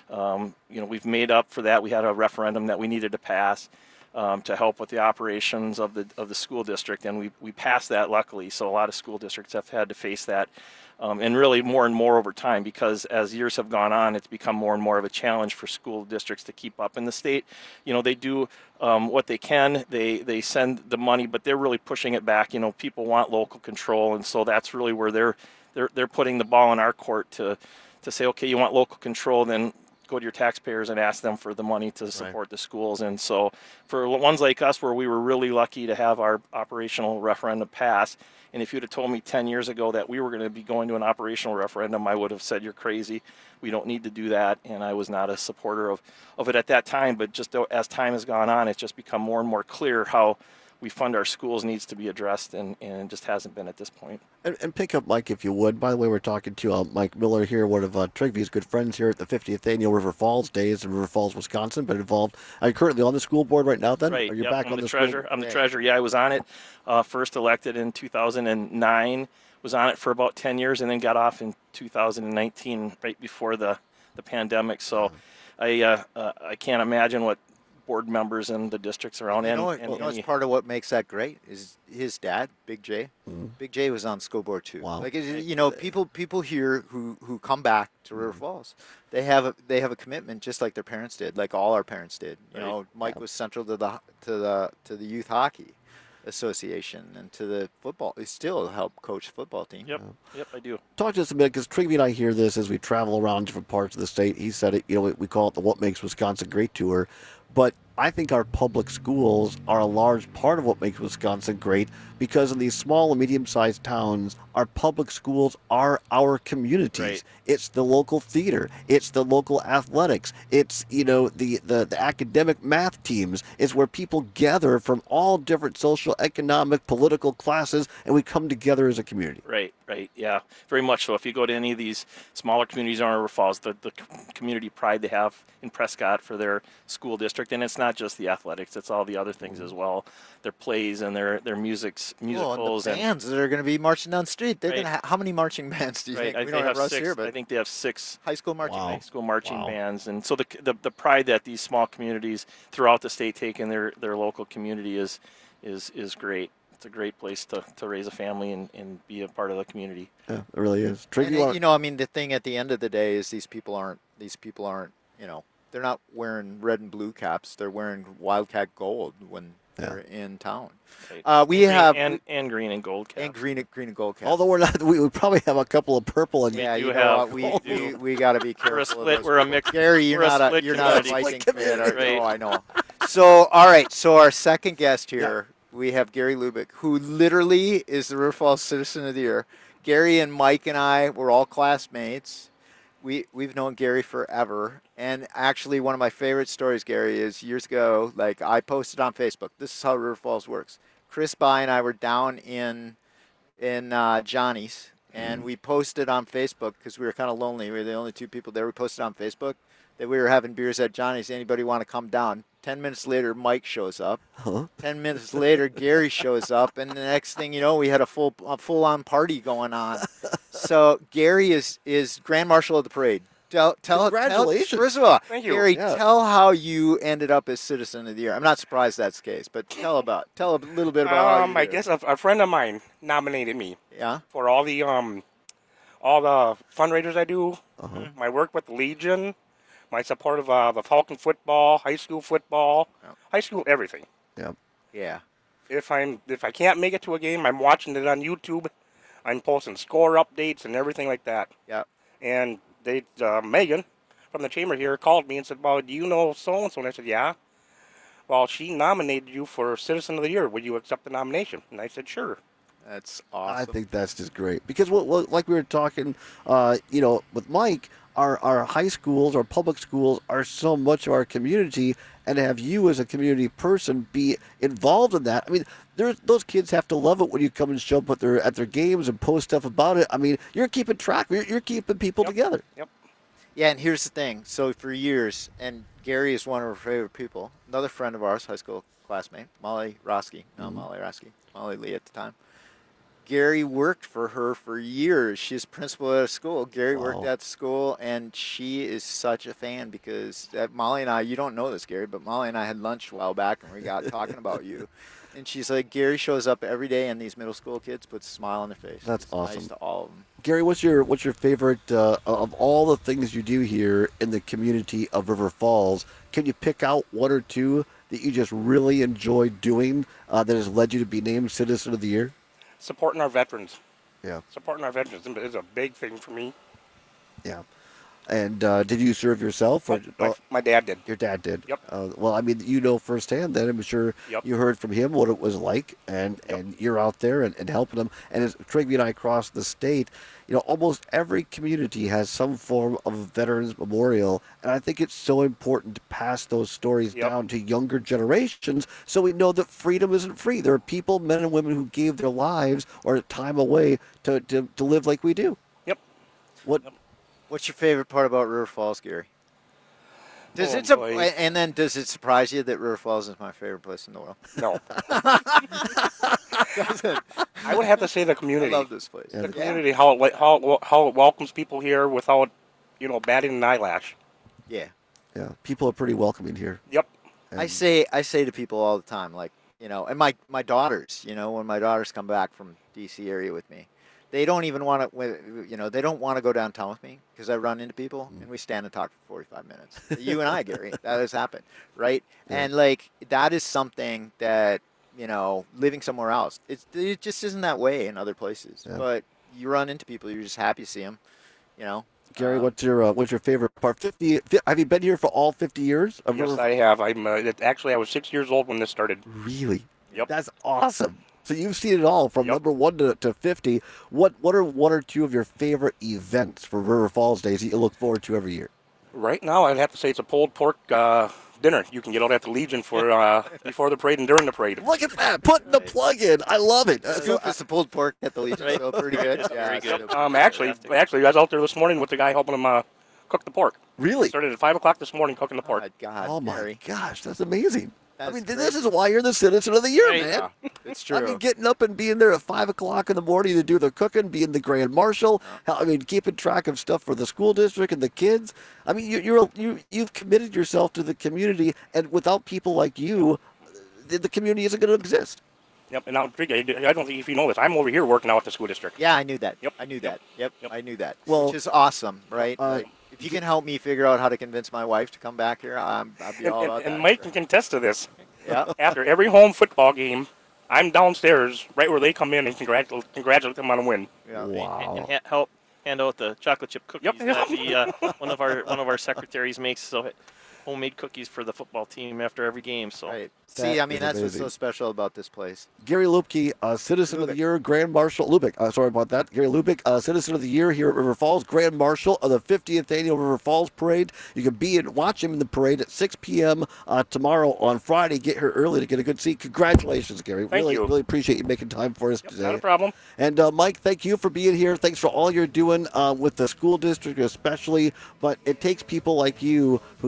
we've made up for that. We had a referendum that we needed to pass to help with the operations of the school district, and we passed that, luckily. So a lot of school districts have had to face that, and really more and more over time, because as years have gone on, it's become more and more of a challenge for school districts to keep up in the state. They do what they can. They send the money, but they're really pushing it back. People want local control, and so that's really where they're putting the ball in our court to say, okay, you want local control, then go to your taxpayers and ask them for the money to support the schools. And so for ones like us, where we were really lucky to have our operational referendum pass, and if you'd have told me 10 years ago that we were going to be going to an operational referendum, I would have said, you're crazy. We don't need to do that. And I was not a supporter of it at that time. But just as time has gone on, it's just become more and more clear how we fund our schools needs to be addressed, and it just hasn't been at this point. And pick up Mike, if you would. By the way, we're talking to Mike Miller here, one of Trigby's good friends here at the 50th Annual River Falls Days in River Falls, Wisconsin, but involved. Are you currently on the school board right now then? Right. Are you back on the treasurer? School? I'm the treasurer. Yeah, I was on it, first elected in 2009, was on it for about 10 years, and then got off in 2019, right before the pandemic. So I can't imagine what board members in the districts around. It's part of what makes that great is his dad, Big J. Big J was on school board too. Wow. Like people here who come back to River Falls, they have a commitment just like their parents did, like all our parents did. Mike was central to the youth hockey association and to the football. He still helped coach the football team. Yep, I do. Talk to us a bit, because Trigby and I hear this as we travel around different parts of the state. He said it. We call it the "What Makes Wisconsin Great" tour. But I think our public schools are a large part of what makes Wisconsin great, because in these small and medium-sized towns, our public schools are our communities. Right. It's the local theater. It's the local athletics. It's, the academic math teams. It's where people gather from all different social, economic, political classes, and we come together as a community. Right, yeah, very much so. If you go to any of these smaller communities around River Falls, the community pride they have in Prescott for their school district, and it's not just the athletics, it's all the other things as well. Their plays and their musicals. And the bands that are going to be marching down the street. They're going to how many marching bands do you think? We don't have Russ here, but I think they have 6 high school marching bands. And so the pride that these small communities throughout the state take in their local community is great. It's a great place to raise a family and be a part of the community. Yeah, it really is. The thing at the end of the day is these people aren't, they're not wearing red and blue caps. They're wearing Wildcat gold when they're in town. Right. We have and green and gold caps. And green and gold caps. Although we probably have a couple of purple and we got to be careful. We're a mix. Gary, you're not a Viking fan. Right. Oh, I know. So all right. So our second guest here, we have Gary Lubick, who literally is the River Falls Citizen of the Year. Gary and Mike and I were all classmates. We've known Gary forever, and actually one of my favorite stories, Gary, is years ago, like I posted on Facebook. This is how River Falls works. Chris By and I were down in Johnny's, and we posted on Facebook because we were kind of lonely. We were the only 2 people there. We posted on Facebook that we were having beers at Johnny's. Anybody want to come down? 10 minutes later, Mike shows up. Huh? 10 minutes later, Gary shows up, and the next thing you know, we had a full-on party going on. So Gary is Grand Marshal of the parade. Congratulations. First of all, Thank you. Gary, Yeah. tell how you ended up as Citizen of the Year. I'm not surprised that's the case, but tell a little bit about how you I did it. guess a friend of mine nominated me. Yeah. For all the fundraisers I do, my work with the Legion, my support of the Falcon football, high school football, high school everything. Yeah. Yeah. If I can't make it to a game, I'm watching it on YouTube. I'm posting score updates and everything like that. Yeah. And Megan from the chamber here called me and said, "Well, do you know so and so?" And I said, "Yeah." "Well, she nominated you for Citizen of the Year. Would you accept the nomination?" And I said, "Sure." That's I think that's just great because like we were talking, with Mike, our high schools, our public schools are so much of our community, and to have you as a community person be involved in that. I mean, those kids have to love it when you come and show up at their games and post stuff about it. I mean, you're keeping track. You're keeping people together. Yep. Yeah, and here's the thing. So for years, and Gary is one of our favorite people. Another friend of ours, high school classmate, Molly Roski. No, Molly Roski. Molly Lee at the time. Gary worked for her for years. She's principal at a school. Gary worked at the school, and she is such a fan because Molly and I, you don't know this, Gary, but Molly and I had lunch a while back, and we got talking about you. And she's like, Gary shows up every day, and these middle school kids puts a smile on their face. That's It's awesome. Nice to all of them. Gary, what's your favorite of all the things you do here in the community of River Falls? Can you pick out one or two that you just really enjoy doing that has led you to be named Citizen of the Year? Supporting our veterans. Yeah. Supporting our veterans is a big thing for me. Yeah. And did you serve yourself? Or, my dad did. Your dad did? Yep. Well, I mean, you know firsthand then. I'm sure you heard from him what it was like, and you're out there and helping them. And as Trigby and I cross the state, almost every community has some form of veterans memorial, and I think it's so important to pass those stories down to younger generations so we know that freedom isn't free. There are people, men and women, who gave their lives or time away to live like we do. Yep. What's your favorite part about River Falls, Gary? Does it surprise you that River Falls is my favorite place in the world? No. I would have to say the community. I love this place. The community, how it welcomes people here without, batting an eyelash. Yeah. Yeah. People are pretty welcoming here. Yep. I say to people all the time, like, and my daughters, when my daughters come back from D.C. area with me, they don't even want to, they don't want to go downtown with me because I run into people and we stand and talk for 45 minutes. You and I, Gary, that has happened, right? Yeah. And that is something that, living somewhere else, it just isn't that way in other places. Yeah. But you run into people, you're just happy to see them, Gary, what's your favorite part? 50? Have you been here for all 50 years? Yes, I have. Actually, I was 6 years old when this started. Really? Yep. That's awesome. So you've seen it all from number 1 to 50. What are one or two of your favorite events for River Falls Days that you look forward to every year? Right now, I'd have to say it's a pulled pork dinner. You can get out at the Legion for before the parade and during the parade. Look at that! Putting the plug in. I love it. Scoop is the pulled pork at the Legion. So pretty good. Very good. Actually, I was out there this morning with the guy helping him cook the pork. Really? Started at 5 o'clock this morning cooking the pork. Oh my gosh, that's amazing. That's this is why you're the Citizen of the Year, man. Yeah. It's true. I mean, getting up and being there at 5 o'clock in the morning to do the cooking, being the Grand Marshal. I mean, keeping track of stuff for the school district and the kids. I mean, you've committed yourself to the community, and without people like you, the community isn't going to exist. Yep, and I don't think if you know this, I'm over here working out at the school district. Yeah, I knew that. Yep. I knew that. Yep. I knew that. Well, which is awesome, right? If you can help me figure out how to convince my wife to come back here, I'd be all about that. And Mike can contest to this. Yeah. After every home football game, I'm downstairs right where they come in and congratulate them on a win. Yeah. Wow. And help hand out the chocolate chip cookies that one of our secretaries makes. So homemade cookies for the football team after every game. So right. See, I mean, that's what's so special about this place. Gary Lubke, Citizen of the Year, Grand Marshal. Lubick, sorry about that. Gary Lubick, Citizen of the Year here at River Falls, Grand Marshal of the 50th Annual River Falls Parade. You can watch him in the parade at 6 p.m. Tomorrow on Friday. Get here early to get a good seat. Congratulations, Gary. Thank you. Really appreciate you making time for us today. Not a problem. And Mike, thank you for being here. Thanks for all you're doing with the school district especially. But it takes people like you who say, I'm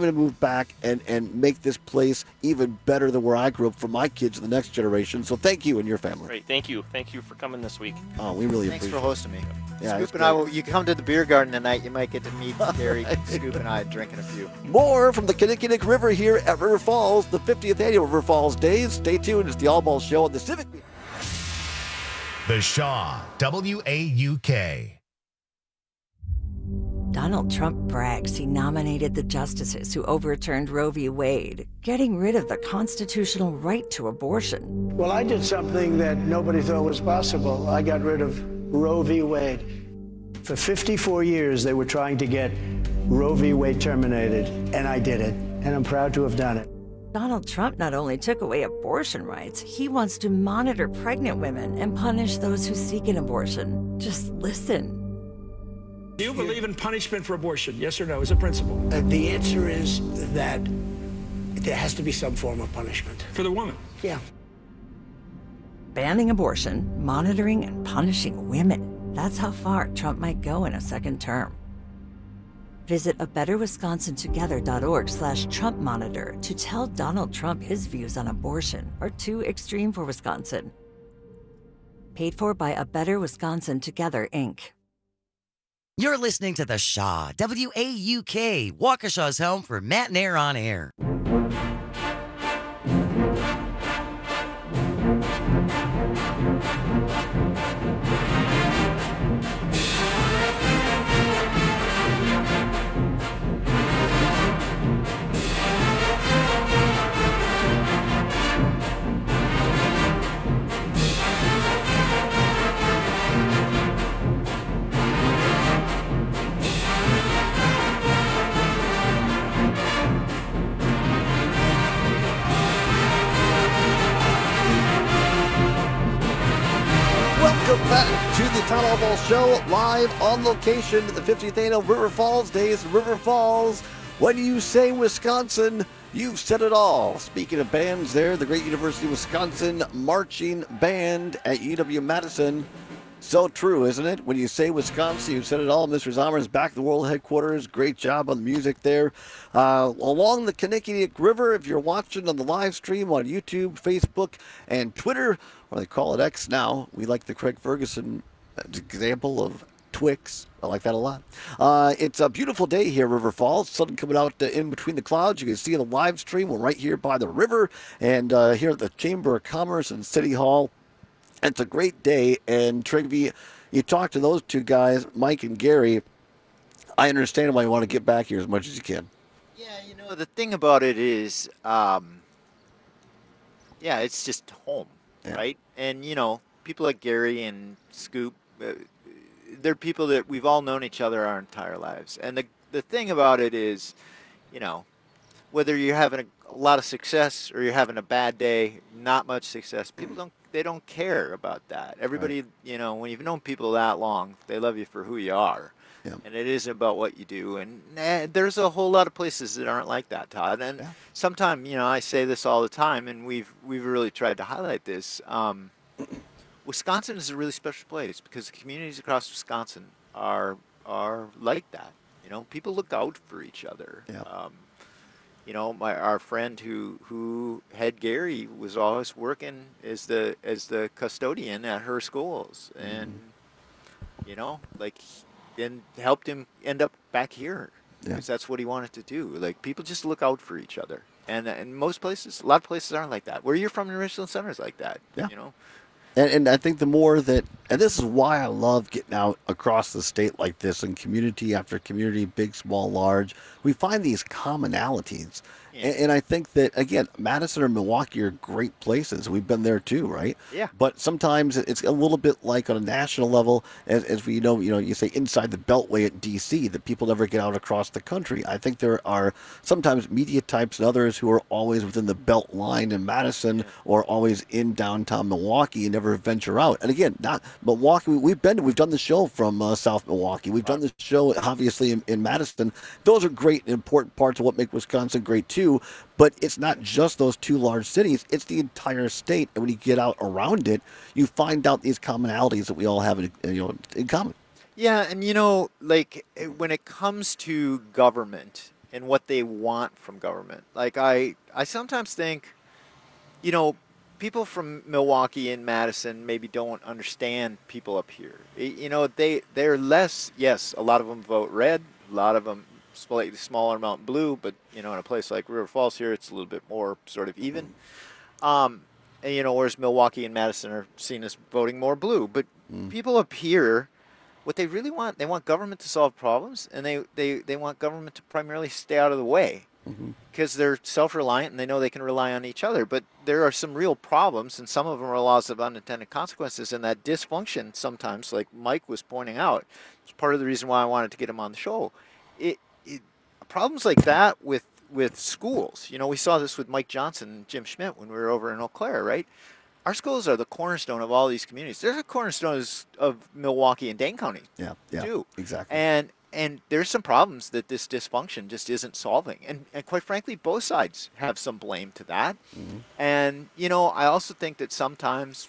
going to move back and make this place even better than where I grew up for my kids and the next generation. So thank you and your family. Great. Thank you. Thank you for coming this week. Oh, we really Thanks appreciate for hosting me. Yeah, Scoop and I, you come to the beer garden tonight, you might get to meet Gary, Scoop, and I drinking a few. More from the Kinnickinnick River here at River Falls, the 50th annual River Falls Days. Stay tuned. It's the All Ball Show on the Civic. The Shaw, WAUK. Donald Trump brags he nominated the justices who overturned Roe v. Wade, getting rid of the constitutional right to abortion. Well, I did something that nobody thought was possible. I got rid of Roe v. Wade. For 54 years, they were trying to get Roe v. Wade terminated, and I did it, and I'm proud to have done it. Donald Trump not only took away abortion rights, he wants to monitor pregnant women and punish those who seek an abortion. Just listen. Do you believe in punishment for abortion? Yes or no, as a principle? The answer is that there has to be some form of punishment. For the woman? Yeah. Banning abortion, monitoring and punishing women. That's how far Trump might go in a second term. Visit abetterwisconsintogether.org/Trump Monitor to tell Donald Trump his views on abortion are too extreme for Wisconsin. Paid for by A Better Wisconsin Together, Inc. You're listening to The Shaw, WAUK, Waukesha's home for Matt and Air on Air. Welcome back to the Town Hall Ball Show, live on location at the 50th annual River Falls Days. River Falls, when you say Wisconsin, you've said it all. Speaking of bands there, the great University of Wisconsin Marching Band at UW-Madison. So true, isn't it? When you say Wisconsin, you've said it all. Mr. Zommer's back at the world headquarters. Great job on the music there. Along the Kinnickinnick River, if you're watching on the live stream on YouTube, Facebook, and Twitter, or they call it X now. We like the Craig Ferguson example of Twix. I like that a lot. It's a beautiful day here, River Falls. Sun coming out in between the clouds. You can see in the live stream. We're right here by the river and here at the Chamber of Commerce and City Hall. It's a great day. And Trigby, you talk to those two guys, Mike and Gary. I understand why you want to get back here as much as you can. Yeah, you know, the thing about it is, it's just home. Yeah. Right? And, you know, people like Gary and Scoop, they're people that we've all known each other our entire lives. And the thing about it is, you know, whether you're having a lot of success or you're having a bad day, not much success, people don't care about that. Everybody, right. You know, when you've known people that long, they love you for who you are. Yeah. And it isn't about what you do. And there's a whole lot of places that aren't like that, Todd. And sometimes, you know, I say this all the time, and we've really tried to highlight this. Wisconsin is a really special place because the communities across Wisconsin are like that. You know, people look out for each other. Yeah. You know, our friend who had Gary was always working as the custodian at her schools, and you know, like. And helped him end up back here because that's what he wanted to do. Like, people just look out for each other, and in most places, a lot of places aren't like that. Where you're from, the Richland Center is like that. Yeah. You know, and I think the more that, and this is why I love getting out across the state like this, and community after community, big, small, large, we find these commonalities. Yeah. And I think that, again, Madison or Milwaukee are great places. We've been there too, right? Yeah. But sometimes it's a little bit like on a national level, as we know, you say inside the Beltway at D.C., that people never get out across the country. I think there are sometimes media types and others who are always within the belt line in Madison or always in downtown Milwaukee and never venture out. And again, not Milwaukee. We've done the show from South Milwaukee. We've done the show, obviously, in Madison. Those are great and important parts of what make Wisconsin great too. But it's not just those two large cities, it's the entire state. And when you get out around it, you find out these commonalities that we all have in common. Yeah, and you know, like when it comes to government, and what they want from government. Like I sometimes think, you know, people from Milwaukee and Madison maybe don't understand people up here. You know, they're less, yes, a lot of them vote red, a lot of them slightly smaller amount blue, but, you know, in a place like River Falls here, it's a little bit more sort of even. And, you know, whereas Milwaukee and Madison are seen as voting more blue. But people up here, what they really want, they want government to solve problems, and they want government to primarily stay out of the way. Because they're self-reliant and they know they can rely on each other. But there are some real problems, and some of them are laws of unintended consequences, and that dysfunction sometimes, like Mike was pointing out, is part of the reason why I wanted to get him on the show. Problems like that with schools, you know, we saw this with Mike Johnson and Jim Schmidt when we were over in Eau Claire, right? Our schools are the cornerstone of all these communities. They're the cornerstones of Milwaukee and Dane County, too. Exactly. And there's some problems that this dysfunction just isn't solving. And quite frankly, both sides have some blame to that. And, you know, I also think that sometimes,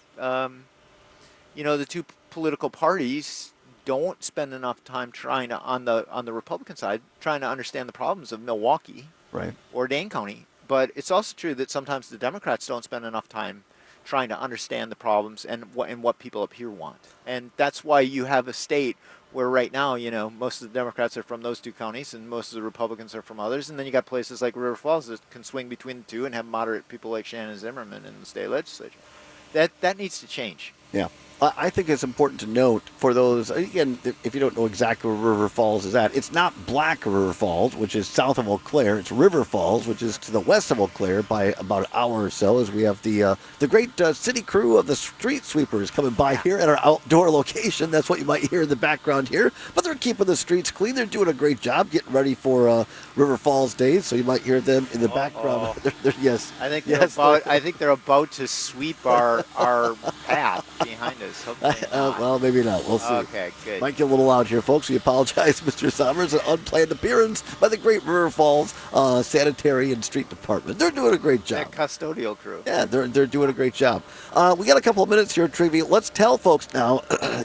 you know, the two political parties don't spend enough time trying to, on the Republican side, trying to understand the problems of Milwaukee or Dane County. But it's also true that sometimes the Democrats don't spend enough time trying to understand the problems and what people up here want. And that's why you have a state where right now, you know, most of the Democrats are from those two counties and most of the Republicans are from others. And then you got places like River Falls that can swing between the two and have moderate people like Shannon Zimmerman in the state legislature. That needs to change. Yeah. I think it's important to note for those, again, if you don't know exactly where River Falls is at, it's not Black River Falls, which is south of Eau Claire. It's River Falls, which is to the west of Eau Claire by about an hour or so, as we have the great city crew of the street sweepers coming by here at our outdoor location. That's what you might hear in the background here. But they're keeping the streets clean. They're doing a great job getting ready for River Falls Days, so you might hear them in the background. Yes. I think they're about to sweep our path behind us. Well, maybe not. We'll see. Okay, good. Might get a little loud here, folks. We apologize, Mr. Sommers. An unplanned appearance by the great River Falls Sanitary and Street Department. They're doing a great job. That custodial crew. Yeah, they're doing a great job. We got a couple of minutes here, Trivia. Let's tell folks now.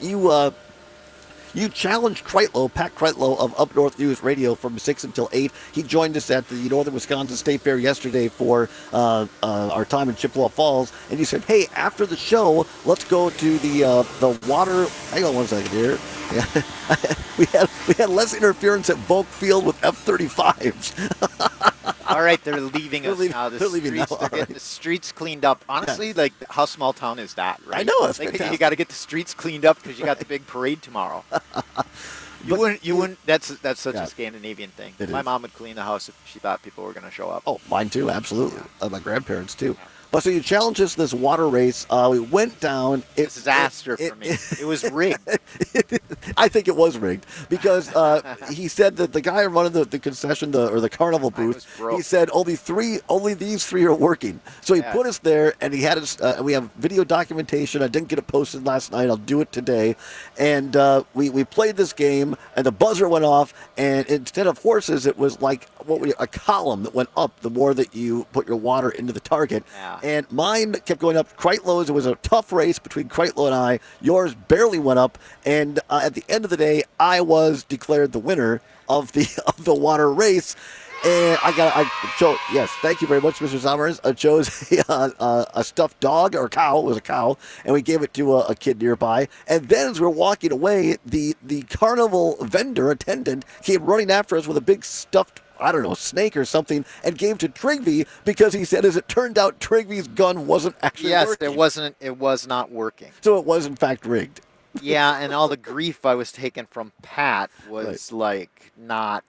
You challenged Kreitlow, Pat Kreitlow of Up North News Radio from 6 until 8. He joined us at the Northern Wisconsin State Fair yesterday for our time in Chippewa Falls. And you said, hey, after the show, let's go to the water. Hang on one second here. Yeah. we had less interference at Volk Field with F-35s. All right, they're leaving us now. They're getting the streets cleaned up. Honestly, like, how small town is that, right? I know, it's like, fantastic. You got to get the streets cleaned up because you got the big parade tomorrow. You wouldn't. That's such a Scandinavian thing. My mom would clean the house if she thought people were going to show up. Oh, mine too, absolutely. My grandparents too. But so you challenged us this water race. We went down. Disaster for me. It was rigged. I think it was rigged because he said that the guy running the concession or the carnival booth, he said only these three are working. So he put us there, and he had us. We have video documentation. I didn't get it posted last night. I'll do it today. And we played this game, and the buzzer went off, and instead of horses, it was like a column that went up the more that you put your water into the target. Yeah. And mine kept going up. Kreitlow's, it was a tough race between Kreitlow and I. Yours barely went up. And at the end of the day, I was declared the winner of the water race. And yes, thank you very much, Mr. Sommers. I chose a stuffed dog or cow. It was a cow, and we gave it to a kid nearby. And then as we were walking away, the carnival vendor attendant came running after us with a big stuffed, I don't know, snake or something, and gave to Trigby because he said, as it turned out, Trigby's gun wasn't actually working. It was not working. So it was, in fact, rigged. Yeah, and all the grief I was taking from Pat was, like, not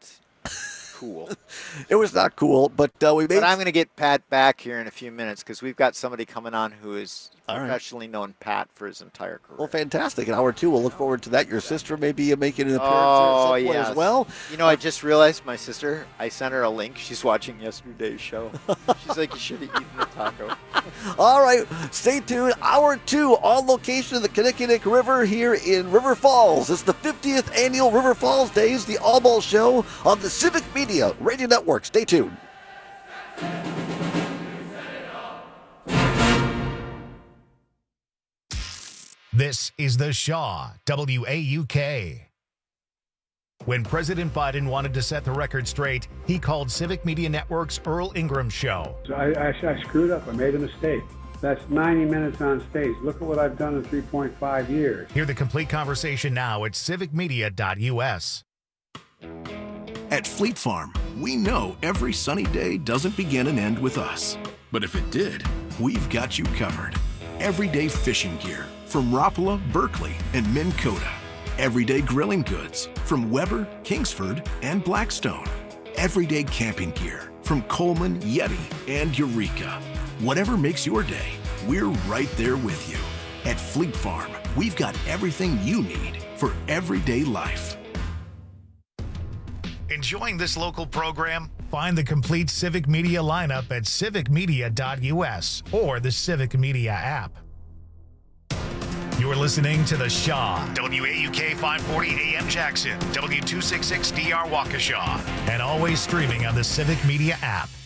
cool. It was not cool, but we made... But I'm going to get Pat back here in a few minutes because we've got somebody coming on who is professionally known Pat for his entire career. Well, fantastic. In hour two, we'll look forward to that. Your sister may be making an appearance as well. You know, I just realized my sister, I sent her a link. She's watching yesterday's show. She's like, you should have eaten a taco. All right, stay tuned. Hour two, on location of the Kinnickinnick River here in River Falls. It's the 50th annual River Falls Days, the All Ball Show on the Civic Media Radio Network. Stay tuned. This is the Shaw WAUK. When President Biden wanted to set the record straight, he called Civic Media Network's Earl Ingram Show. I screwed up. I made a mistake. That's 90 minutes on stage. Look at what I've done in 3.5 years. Hear the complete conversation now at civicmedia.us. At Fleet Farm, we know every sunny day doesn't begin and end with us. But if it did, we've got you covered. Everyday fishing gear from Rapala, Berkeley, and Minn Kota. Everyday grilling goods from Weber, Kingsford, and Blackstone. Everyday camping gear from Coleman, Yeti, and Eureka. Whatever makes your day, we're right there with you. At Fleet Farm, we've got everything you need for everyday life. Enjoying this local program? Find the complete Civic Media lineup at civicmedia.us or the Civic Media app. You're listening to The Shaw, WAUK 540 AM Jackson, W266DR Waukesha, and always streaming on the Civic Media app.